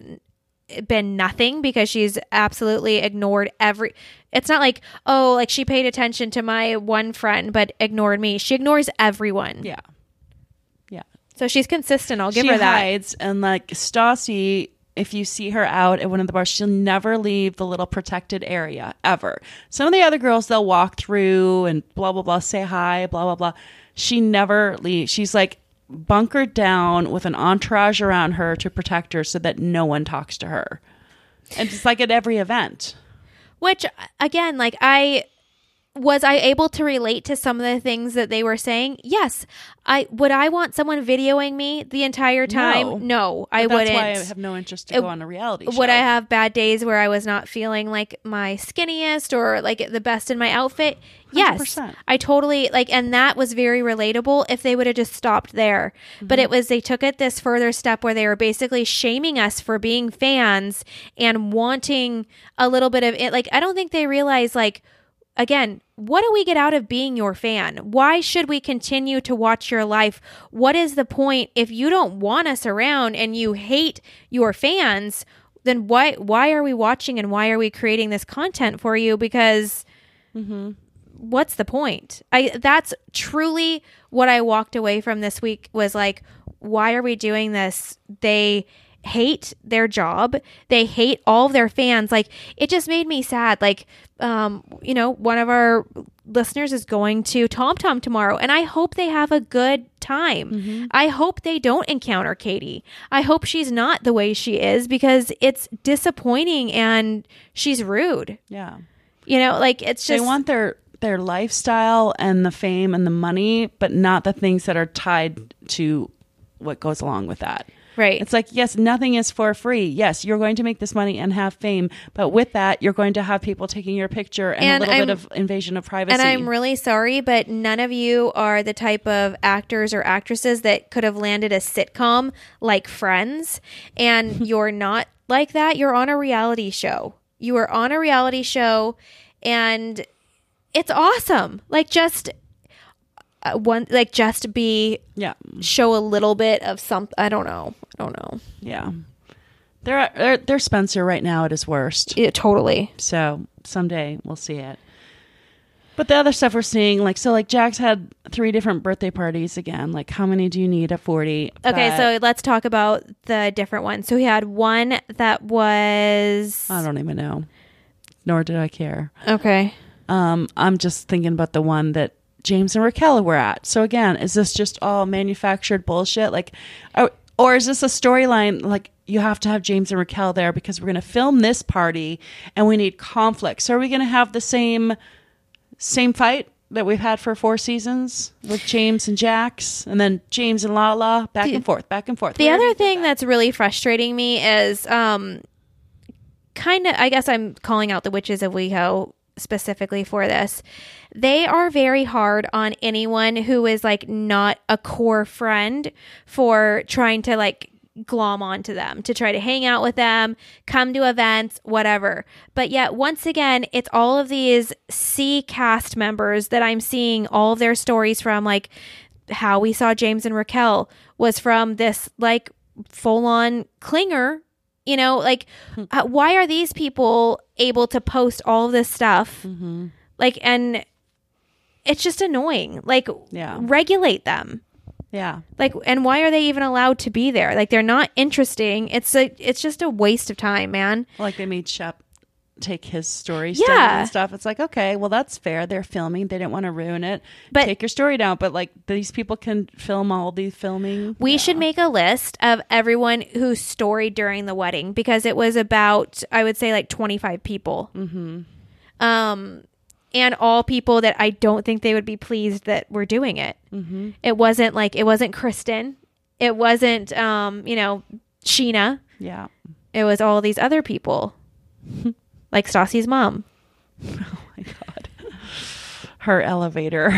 been nothing because she's absolutely ignored every, it's not like, oh, like she paid attention to my one friend but ignored me. She ignores everyone. Yeah, yeah. So she's consistent. I'll give she her that. hides, and like Stassi, if you see her out at one of the bars, she'll never leave the little protected area ever. Some of the other girls, they'll walk through and blah blah blah, say hi, blah blah blah. She never leaves. She's like bunkered down with an entourage around her to protect her so that no one talks to her. And it's like at every event. Which, again, like I was I able to relate to some of the things that they were saying? Yes. I would I want someone videoing me the entire time? No, no I But that's wouldn't. why I have no interest to It- go on a reality show. Would I have bad days where I was not feeling like my skinniest or like the best in my outfit? Yes. one hundred percent. I totally like, and that was very relatable if they would have just stopped there. Mm-hmm. But it was, they took it this further step where they were basically shaming us for being fans and wanting a little bit of it. Like, I don't think they realize, like, again, what do we get out of being your fan? Why should we continue to watch your life? What is the point if you don't want us around and you hate your fans? Then why why are we watching and why are we creating this content for you? Because Mm-hmm. what's the point? I that's truly what I walked away from this week was like, why are we doing this? They hate their job. They hate all of their fans. Like, it just made me sad. Like, um, you know, one of our listeners is going to Tom Tom tomorrow, and I hope they have a good time. Mm-hmm. I hope they don't encounter Katie. I hope she's not the way she is, because it's disappointing and she's rude. Yeah. You know, like, it's just They want their their lifestyle and the fame and the money, but not the things that are tied to what goes along with that. right. It's like, yes, nothing is for free. Yes, you're going to make this money and have fame, but with that, you're going to have people taking your picture and, And a little I'm- bit of invasion of privacy. And I'm really sorry, but none of you are the type of actors or actresses that could have landed a sitcom like Friends. And you're not like that. You're on a reality show. You are on a reality show, and it's awesome. Like, just uh, one, like just be yeah, show a little bit of something. I don't know. I don't know. yeah. They're, they're they're Spencer right now at his worst. Yeah, totally. So someday we'll see it. But the other stuff we're seeing, like, so like Jax had three different birthday parties again. Like, how many do you need at forty? Okay, But so let's talk about the different ones. So we had one that was I don't even know, nor did I care. okay. Um, I'm just thinking about the one that James and Raquel were at. So again, is this just all manufactured bullshit? Like, or, or is this a storyline? Like, you have to have James and Raquel there because we're going to film this party and we need conflict. So are we going to have the same same fight that we've had for four seasons with James and Jax, and then James and Lala, back The- and forth, back and forth? The Where other did thing that? that's really frustrating me is um kind of, I guess I'm calling out the Witches of WeHo specifically for this. They are very hard on anyone who is like not a core friend for trying to like glom onto them, to try to hang out with them, come to events, whatever. But yet, once again, it's all of these C cast members that I'm seeing all of their stories from, like how we saw James and Raquel was from this like full on clinger, you know, like uh, why are these people able to post all of this stuff? Mm-hmm. Like, and it's just annoying. Like, Yeah. regulate them. Yeah. Like, and why are they even allowed to be there? Like, they're not interesting. It's a, it's just a waste of time, man. Like, they made Shep take his story Yeah. down and stuff. It's like, okay, well, that's fair. They're filming. They didn't want to ruin it. But- take your story down. But like, these people can film all the filming. We Yeah. should make a list of everyone whose story during the wedding, because it was about, I would say, like twenty-five people. Mm-hmm. Um, and all people that I don't think they would be pleased that we're doing it. Mm-hmm. It wasn't like, it wasn't Kristen. It wasn't, um, you know, Sheena. Yeah. It was all these other people. Like Stassi's mom. Oh my God. Her elevator.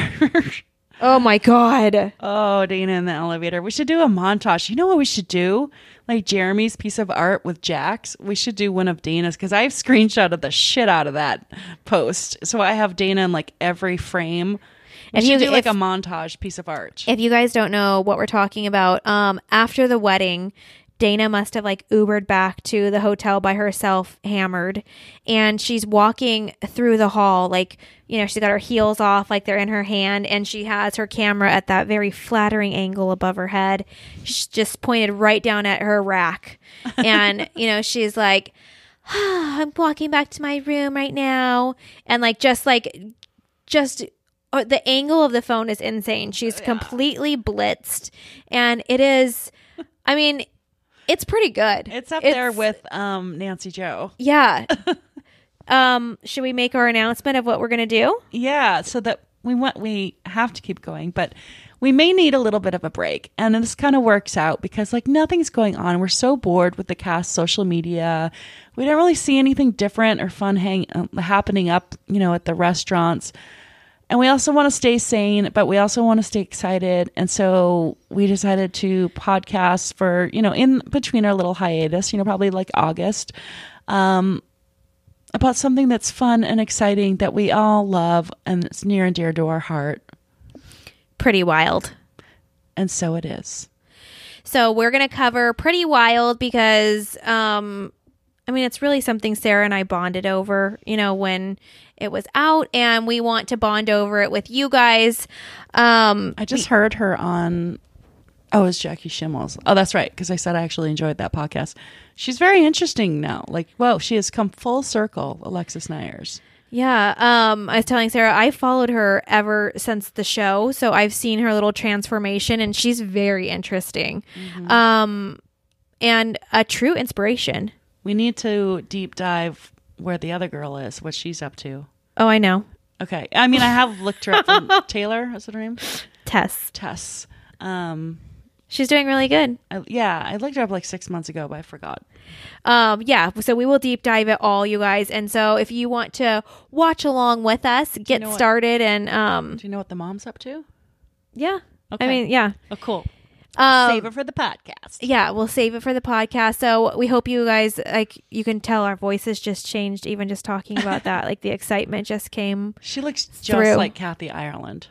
Oh my God. Oh, Dana in the elevator. We should do a montage. You know what we should do? Like Jeremy's piece of art with Jax. We should do one of Dana's, because I've screenshotted the shit out of that post. So I have Dana in like every frame. We If should you- do like if- a montage piece of art. If you guys don't know what we're talking about, um, after the wedding, Dana must have like Ubered back to the hotel by herself, hammered, and she's walking through the hall, like, you know, she's got her heels off, like they're in her hand, and she has her camera at that very flattering angle above her head. She's just pointed right down at her rack, and you know, she's like, oh, I'm walking back to my room right now, and like just like just uh, the angle of the phone is insane. She's Yeah. completely blitzed, and it is, I mean, it's pretty good. It's up It's- there with um, Nancy Joe. yeah. um, should we make our announcement of what we're going to do? Yeah, so that we want we have to keep going, but we may need a little bit of a break. And this kind of works out because like nothing's going on. We're so bored with the cast social media. We don't really see anything different or fun hang uh, happening up, you know, at the restaurants. And we also want to stay sane, but we also want to stay excited. And so we decided to podcast for, you know, in between our little hiatus, you know, probably like August, um, about something that's fun and exciting that we all love and it's near and dear to our heart. Pretty Wild. And so it is. So we're going to cover Pretty Wild because, um, I mean, it's really something Sarah and I bonded over, you know, when it was out, and we want to bond over it with you guys. Um, I just we- heard her on, oh, it was Jackie Schimmel's. Oh, that's right, because I said I actually enjoyed that podcast. She's very interesting now. Like, whoa, she has come full circle, Alexis Nyers. Yeah. Um, I was telling Sarah, I followed her ever since the show. So I've seen her little transformation, and she's very interesting. Mm-hmm. Um, and a true inspiration. We need to deep dive where the other girl is, what she's up to. Oh, I know. Okay. I mean, I have looked her up from Taylor. Is that her name? Tess. Tess. Um, She's doing really good. I, yeah. I looked her up like six months ago, but I forgot. Um, yeah. So we will deep dive it all, you guys. And so if you want to watch along with us, get you know started. And um, do you know what the mom's up to? Yeah. Okay. I mean, yeah. Oh, cool. Um, Save it for the podcast. Yeah, we'll save it for the podcast. So we hope you guys, like, you can tell our voices just changed, even just talking about that. Like, the excitement just came. She looks just through. like Kathy Ireland.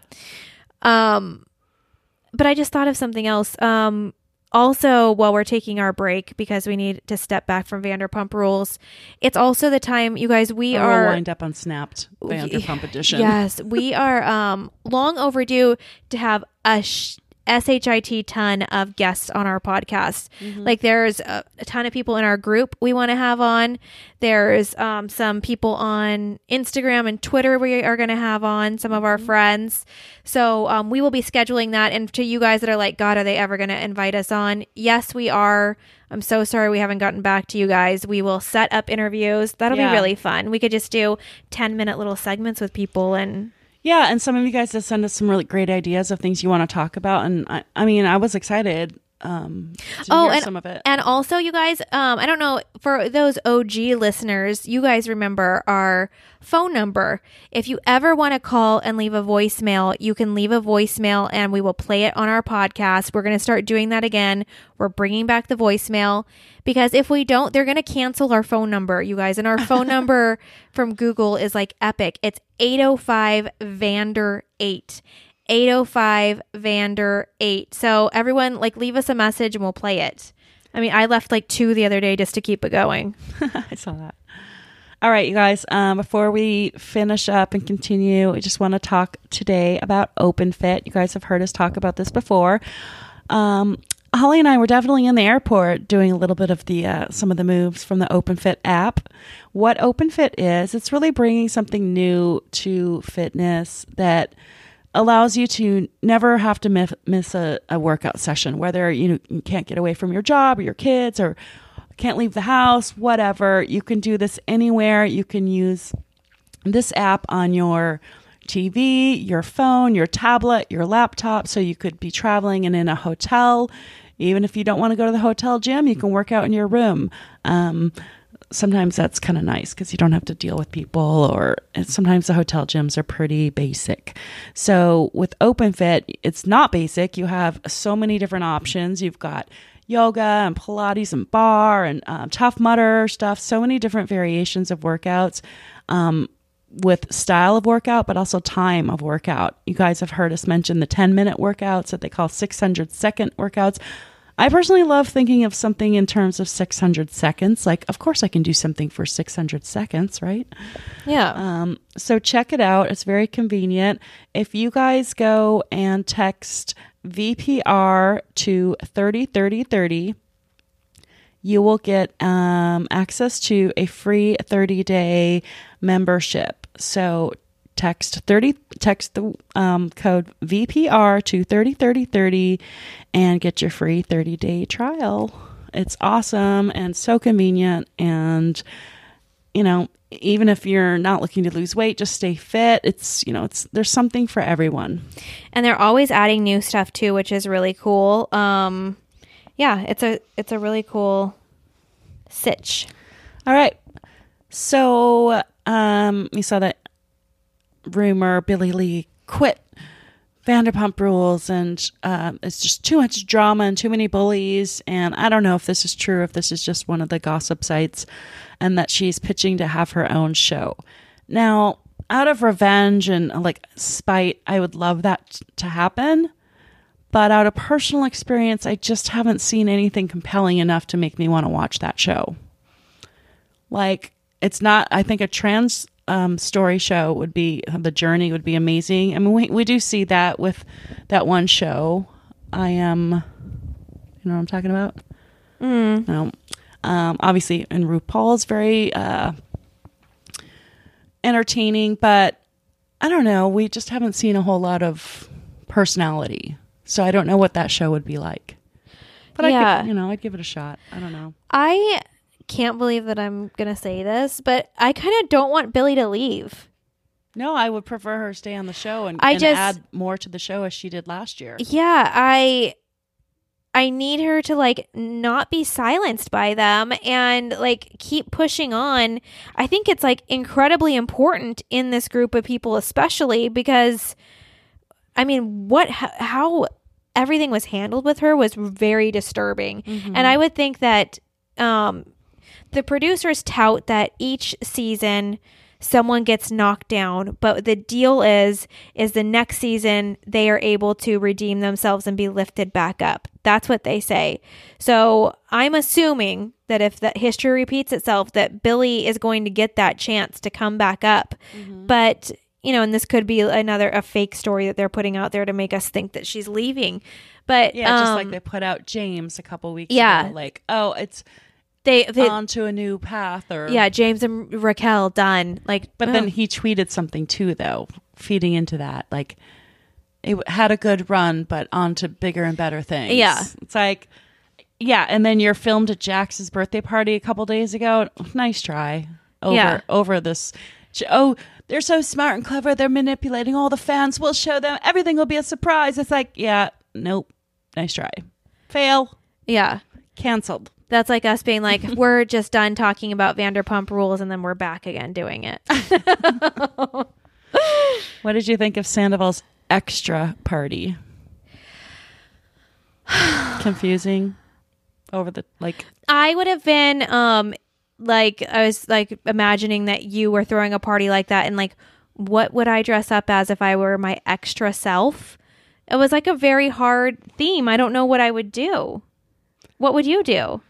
Um, but I just thought of something else. Um, also, while we're taking our break, because we need to step back from Vanderpump Rules, it's also the time, you guys, we or are we'll wind up on Snapped Vanderpump edition. Yes, we are um long overdue to have a sh- S H I T ton of guests on our podcast. Mm-hmm. Like there's a, a ton of people in our group we want to have on. There's um, some people on Instagram and Twitter we are going to have on, some of our mm-hmm. friends. So um, we will be scheduling that. And to you guys that are like, God, are they ever going to invite us on? Yes, we are. I'm so sorry we haven't gotten back to you guys. We will set up interviews. That'll yeah. be really fun. We could just do ten minute little segments with people and... Yeah, and some of you guys have sent us some really great ideas of things you want to talk about, and I, I mean, I was excited um, to oh, hear and, some of it. And also, you guys, um, I don't know, for those O G listeners, you guys remember our phone number. If you ever want to call and leave a voicemail, you can leave a voicemail, and we will play it on our podcast. We're going to start doing that again. We're bringing back the voicemail. Because if we don't, they're going to cancel our phone number, you guys. And our phone number from Google is like epic. It's eight oh five Vander eight. eight oh five Vander eight. So everyone, like, leave us a message and we'll play it. I mean, I left like two the other day just to keep it going. I saw that. All right, you guys. Um, before we finish up and continue, I just want to talk today about OpenFit. You guys have heard us talk about this before. Um, Holly and I were definitely in the airport doing a little bit of the uh, some of the moves from the OpenFit app. What OpenFit is, it's really bringing something new to fitness that allows you to never have to miss, miss a, a workout session, whether you, know, you can't get away from your job or your kids or can't leave the house, whatever. You can do this anywhere. You can use this app on your T V, your phone, your tablet, your laptop. So you could be traveling and in a hotel. Even if you don't want to go to the hotel gym, you can work out in your room. Um, sometimes that's kind of nice because you don't have to deal with people, or and sometimes the hotel gyms are pretty basic. So with OpenFit, it's not basic. You have so many different options. You've got yoga and Pilates and bar and um, Tough Mudder stuff. So many different variations of workouts. Um, with style of workout, but also time of workout. You guys have heard us mention the ten minute workouts that they call six hundred second workouts. I personally love thinking of something in terms of six hundred seconds. Like, of course I can do something for six hundred seconds, right? Yeah. Um, so check it out. It's very convenient. If you guys go and text V P R to thirty thirty thirty, you will get um, access to a free thirty day membership. So text thirty, text the um, code V P R to thirty thirty thirty and get your free thirty, day trial. It's awesome and so convenient, and you know, even if you're not looking to lose weight, just stay fit. It's, you know, it's, there's something for everyone. And they're always adding new stuff too, which is really cool. Um, yeah, it's a, it's a really cool sitch. All right. So, um, we saw that rumor Billie Lee quit Vanderpump Rules, and um, it's just too much drama and too many bullies. And I don't know if this is true, if this is just one of the gossip sites, and that she's pitching to have her own show. Now, out of revenge and like spite, I would love that to happen. But out of personal experience, I just haven't seen anything compelling enough to make me want to watch that show. Like, it's not, I think a trans um, story show would be, the journey would be amazing. I mean, we, we do see that with that one show. I am, you know what I'm talking about? Mm. No. Um, obviously, and RuPaul's very uh, entertaining, but I don't know. We just haven't seen a whole lot of personality. So I don't know what that show would be like. But Yeah. I could, you know, I'd give it a shot. I don't know. I can't believe that I'm going to say this, but I kind of don't want Billie to leave. No, I would prefer her stay on the show and, I and just- add more to the show as she did last year. Yeah, I I need her to like not be silenced by them and like keep pushing on. I think it's like incredibly important in this group of people, especially because I mean, what h- how everything was handled with her was very disturbing. Mm-hmm. And I would think that um the producers tout that each season someone gets knocked down, but the deal is is the next season they are able to redeem themselves and be lifted back up. That's what they say. So I'm assuming that if that history repeats itself, that Billie is going to get that chance to come back up. Mm-hmm. But you know, and this could be another a fake story that they're putting out there to make us think that she's leaving. But Yeah, just um, like they put out James a couple weeks yeah. ago. Like, oh, it's they, they on to a new path. Or yeah, James and Raquel done. Like, But oh. then he tweeted something too, though, feeding into that. Like, it had a good run, but on to bigger and better things. Yeah. It's like, yeah, and then you're filmed at Jax's birthday party a couple days ago. Nice try. Over, Yeah. over this. Oh, they're so smart and clever. They're manipulating all the fans. We'll show them. Everything will be a surprise. It's like, yeah, nope. Nice try. Fail. yeah. Canceled. That's like us being like, we're just done talking about Vanderpump Rules, and then we're back again doing it. What did you think of Sandoval's extra party? Confusing. Over the, like... I would have been, um, like, I was like imagining that you were throwing a party like that, and like, what would I dress up as if I were my extra self? It was like a very hard theme. I don't know what I would do. What would you do?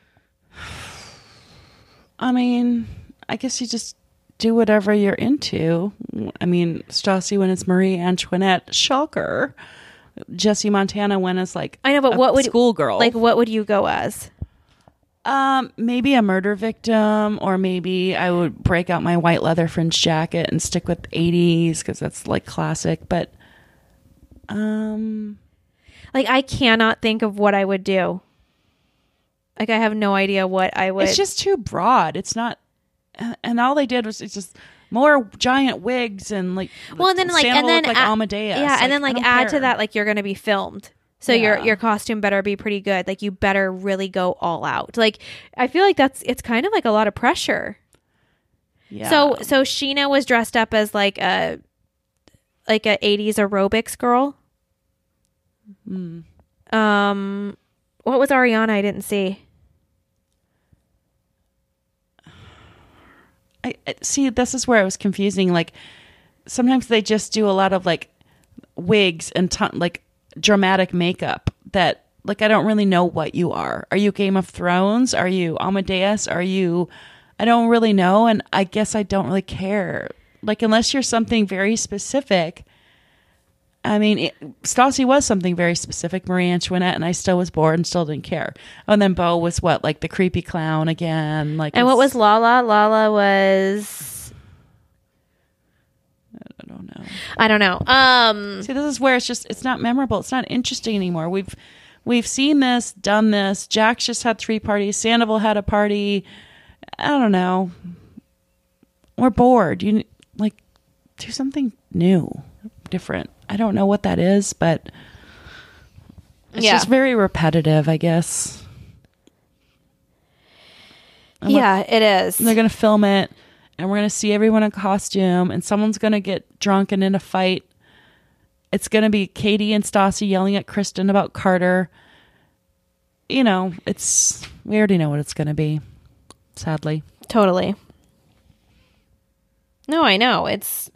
I mean, I guess you just do whatever you're into. I mean, Stassi went as Marie Antoinette. Shocker. Jesse Montana went as like I know, but a what would schoolgirl? Like, what would you go as? Um, maybe a murder victim, or maybe I would break out my white leather fringe jacket and stick with eighties because that's like classic. But um, Like, I cannot think of what I would do. Like, I have no idea what I would. it's just too broad. It's not, and, and all they did was it's just more giant wigs and like. well, and then like, and Sandoval then looked like add- Amadeus. yeah, and then I like don't add to care. that, like you're gonna be filmed, so your Yeah. your costume better be pretty good. Like, you better really go all out. Like, I feel like that's it's kind of like a lot of pressure. Yeah. So so Sheena was dressed up as like a like a eighties aerobics girl. Mm. Um, what was Ariana? I didn't see. I, I see. This is where it was confusing. Like sometimes they just do a lot of like wigs and ton, like dramatic makeup that like I don't really know what you are. Are you Game of Thrones? Are you Amadeus? Are you? I don't really know, and I guess I don't really care. Like unless you're something very specific. I mean, it, Stassi was something very specific, Marie Antoinette, and I still was bored and still didn't care. Oh, and then Bo was what, like the creepy clown again, like. And what it's- was Lala? Lala was I don't know. I don't know. Um, See, this is where it's just it's not memorable. It's not interesting anymore. We've we've seen this, done this. Jax just had three parties. Sandoval had a party. I don't know. we're bored. You like do something new, different. I don't know what that is, but it's Yeah. just very repetitive, I guess. And Yeah, it is. they're going to film it, and we're going to see everyone in costume, and someone's going to get drunk and in a fight. It's going to be Katie and Stassi yelling at Kristen about Carter. You know, it's, we already know what it's going to be, sadly. Totally. No, I know. It's,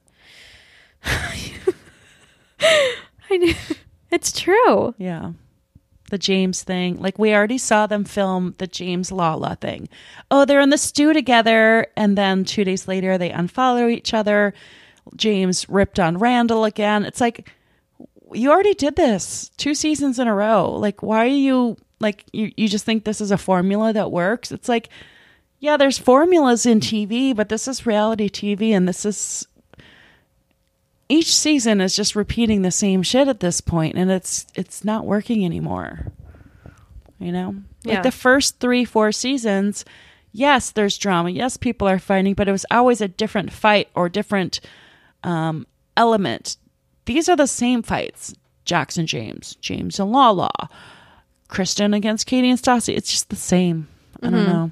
I know. It's true. Yeah. The James thing. Like, we already saw them film the James Lala thing. Oh, they're in the stew together, and then two days later they unfollow each other. James ripped on Randall again. It's like, you already did this two seasons in a row. Like, why are you, like, you, you just think this is a formula that works? It's like, yeah, there's formulas in T V, but this is reality T V, and this is, each season is just repeating the same shit at this point, and it's it's not working anymore. You know? Like Yeah. the first three, four seasons, yes, there's drama. Yes, people are fighting, but it was always a different fight or different um, element. These are the same fights. Jackson James, James and Lala, Kristen against Katie and Stassi. It's just the same. I don't Mhm. know.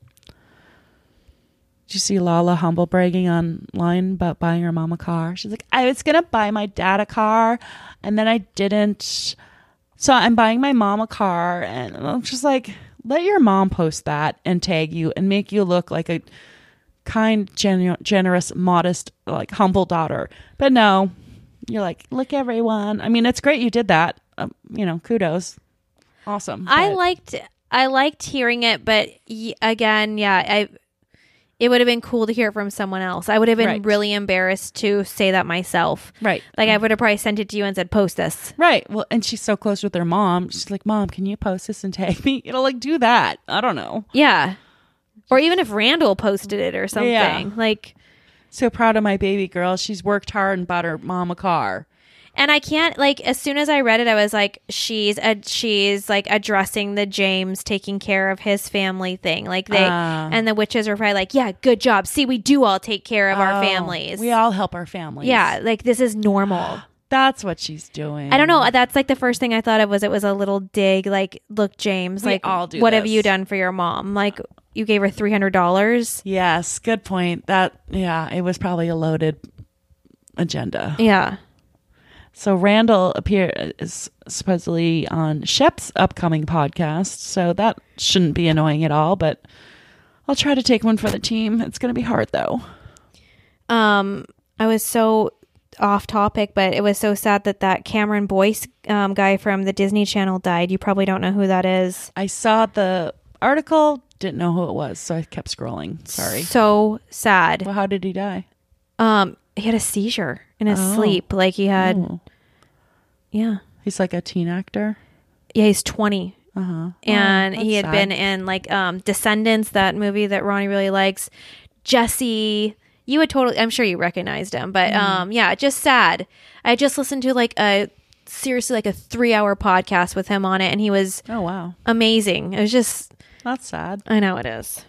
Did you see Lala humble bragging online about buying her mom a car? She's like, I was going to buy my dad a car, and then I didn't. So I'm buying my mom a car. And I'm just like, let your mom post that and tag you and make you look like a kind, genu- generous, modest, like humble daughter. But no, you're like, look, everyone. I mean, it's great you did that. Um, you know, kudos. Awesome. I But- liked I liked hearing it, but y- again, yeah, I it would have been cool to hear it from someone else. I would have been Right. really embarrassed to say that myself. Right. Like I would have probably sent it to you and said, "Post this." Right. Well, and she's so close with her mom. She's like, Mom, can you post this and tag me? You know, like, do that. I don't know. Yeah. Or even if Randall posted it or something. Yeah. Like, So proud of my baby girl. She's worked hard and bought her mom a car. and I can't, like, as soon as I read it, I was like, she's a, she's like addressing the James taking care of his family thing. Like they, Ah. and the witches were probably like, yeah, good job. See, we do all take care of our Oh, families. We all help our families. Yeah. Like this is normal. That's what she's doing. I don't know. That's like the first thing I thought of was it was a little dig. Like, look, James, We like, all do what have this. you done for your mom? Like, you gave her three hundred dollars. Yes. Good point. That, yeah, it was probably a loaded agenda. Yeah. So Randall appear is supposedly on Shep's upcoming podcast. So that shouldn't be annoying at all, but I'll try to take one for the team. It's going to be hard though. Um, I was so off topic, but it was so sad that that Cameron Boyce um, guy from the Disney Channel died. You probably don't know who that is. I saw the article, didn't know who it was, so I kept scrolling. Sorry. So sad. Well, how did he die? Um, he had a seizure in his Oh. sleep. Like he had, Oh. yeah, He's like a teen actor. yeah. He's twenty. Uh-huh. And Oh, he that's had sad. been in like um Descendants, that movie that Ronnie really likes. Jesse, you would totally, I'm sure you recognized him, but Mm-hmm. um yeah, just sad. I just listened to like a seriously like a three hour podcast with him on it, and he was Oh, wow. amazing. It was just, That's sad. I know it is.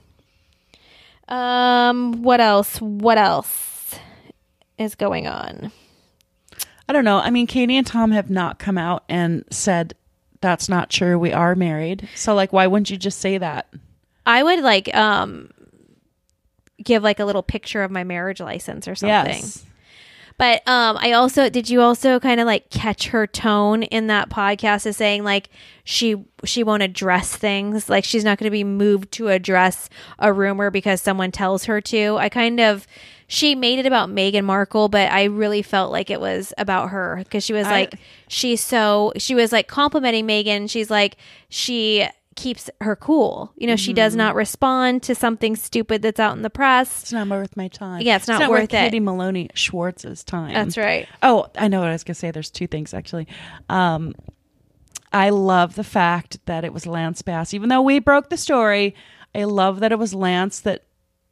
Um, what else? What else is going on? I don't know. I mean, Katie and Tom have not come out and said that's not true. We are married. So, like, why wouldn't you just say that? I would like um give like a little picture of my marriage license or something. Yes. But um, I also did you also kind of like catch her tone in that podcast as saying like she she won't address things, like she's not going to be moved to address a rumor because someone tells her to. I kind of she made it about Meghan Markle, but I really felt like it was about her because she was I- like she's so she was like complimenting Meghan. She's like she keeps her cool. You know, she does not respond to something stupid that's out in the press. It's not worth my time. Yeah, it's not worth it. Katie Maloney Schwartz's time. That's right. Oh, I know what I was going to say. There's two things, actually. Um, I love the fact that it was Lance Bass. Even though we broke the story, I love that it was Lance that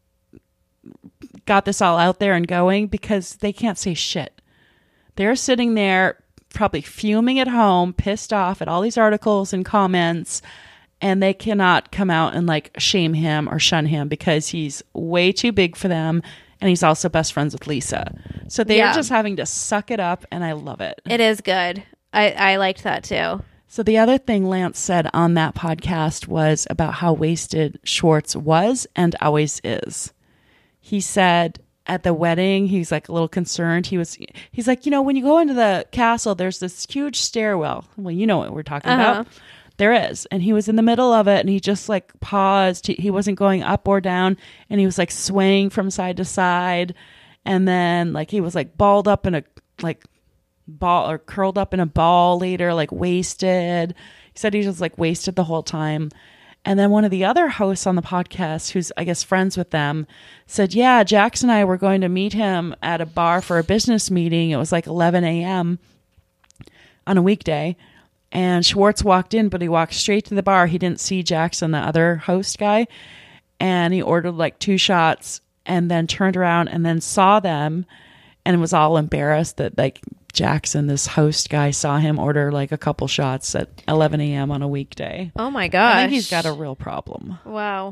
got this all out there and going, because they can't say shit. They're sitting there probably fuming at home, pissed off at all these articles and comments, and they cannot come out and like shame him or shun him because he's way too big for them and he's also best friends with Lisa. So they're Yeah. just having to suck it up, and I love it. It is good. I, I liked that too. So the other thing Lance said on that podcast was about how wasted Schwartz was and always is. He said at the wedding, he's like a little concerned. He was, he's like, you know, when you go into the castle, there's this huge stairwell. Well, you know what we're talking Uh-huh. about. There is. And he was in the middle of it and he just like paused. He, he wasn't going up or down. And he was like swaying from side to side. And then like he was like balled up in a like ball or curled up in a ball later, like wasted. He said he was like wasted the whole time. And then one of the other hosts on the podcast, who's I guess friends with them, said, yeah, Jax and I were going to meet him at a bar for a business meeting. It was like eleven a.m. on a weekday. And Schwartz walked in, but he walked straight to the bar. He didn't see Jackson, the other host guy. And he ordered like two shots and then turned around and then saw them and was all embarrassed that like Jackson, this host guy, saw him order like a couple shots at eleven a.m. on a weekday. Oh my gosh. I think he's got a real problem. Wow.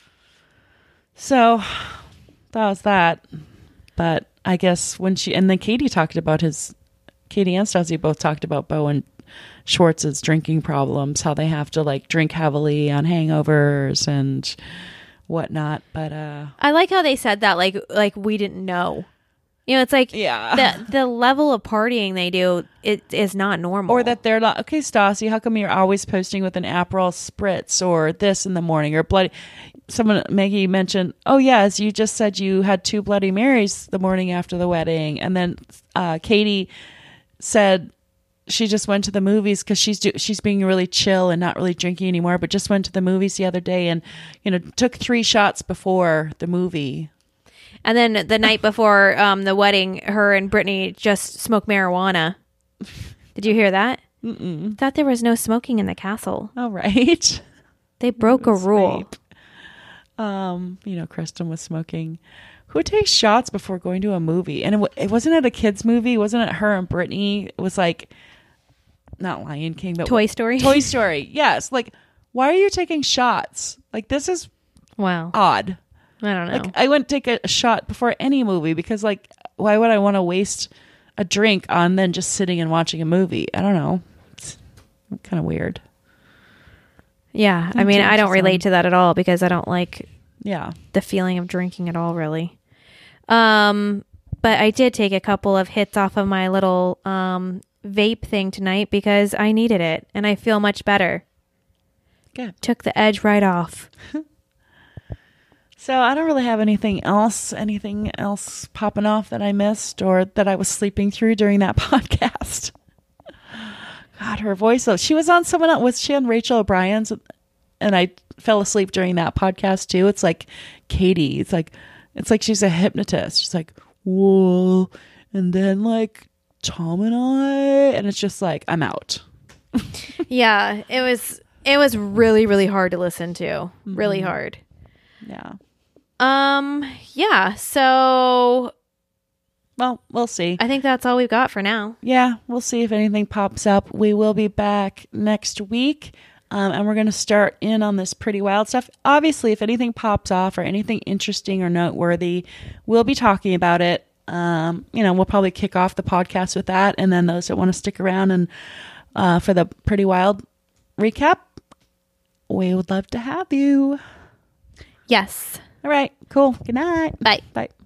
So that was that. But I guess when she, and then Katie talked about his, Katie and Stassi both talked about Bo and Schwartz's drinking problems, how they have to like drink heavily on hangovers and whatnot. But uh I like how they said that like like we didn't know. You know, it's like yeah. the the level of partying they do, it is not normal. Or that they're like, okay, Stassi, how come you're always posting with an Aperol spritz or this in the morning or bloody? Someone, Maggie mentioned, oh yes, you just said you had two Bloody Marys the morning after the wedding, and then uh, Katie said she just went to the movies because she's do- she's being really chill and not really drinking anymore, but just went to the movies the other day and you know took three shots before the movie. And then the night before um, the wedding, her and Brittany just smoked marijuana. Did you hear that? Mm-mm. Thought there was no smoking in the castle. All right. They broke a rule. Sweet. Um, you know, Kristen was smoking. Who takes shots before going to a movie? And it, w- it wasn't it a kids movie? Wasn't it her and Brittany? It was like not Lion King, but Toy Story. Toy Story. Yes. Like, why are you taking shots? Like, this is Wow. odd. I don't know. Like, I wouldn't take a, a shot before any movie because, like, why would I want to waste a drink on then just sitting and watching a movie? I don't know. It's kind of weird. Yeah. I That's mean, I don't interesting. relate to that at all because I don't like Yeah. the feeling of drinking at all, really. Um, but I did take a couple of hits off of my little um, vape thing tonight because I needed it and I feel much better. Good. Took the edge right off. So I don't really have anything else, anything else popping off that I missed or that I was sleeping through during that podcast. God, her voice, though. She was on someone else. Was she on Rachel O'Brien's? And I fell asleep during that podcast too. It's like Katie. It's like, it's like she's a hypnotist. She's like, whoa. And then like Tom and I, and it's just like, I'm out. Yeah, it was, it was really, really hard to listen to. Mm-hmm. Really hard. Yeah. Um, yeah. So Well, we'll see. I think that's all we've got for now. Yeah, we'll see if anything pops up. We will be back next week, um, and we're going to start in on this Pretty Wild stuff. Obviously, if anything pops off or anything interesting or noteworthy, we'll be talking about it. Um, you know, we'll probably kick off the podcast with that, and then those that want to stick around and uh, for the Pretty Wild recap, we would love to have you. Yes. All right, cool. Good night. Bye. Bye.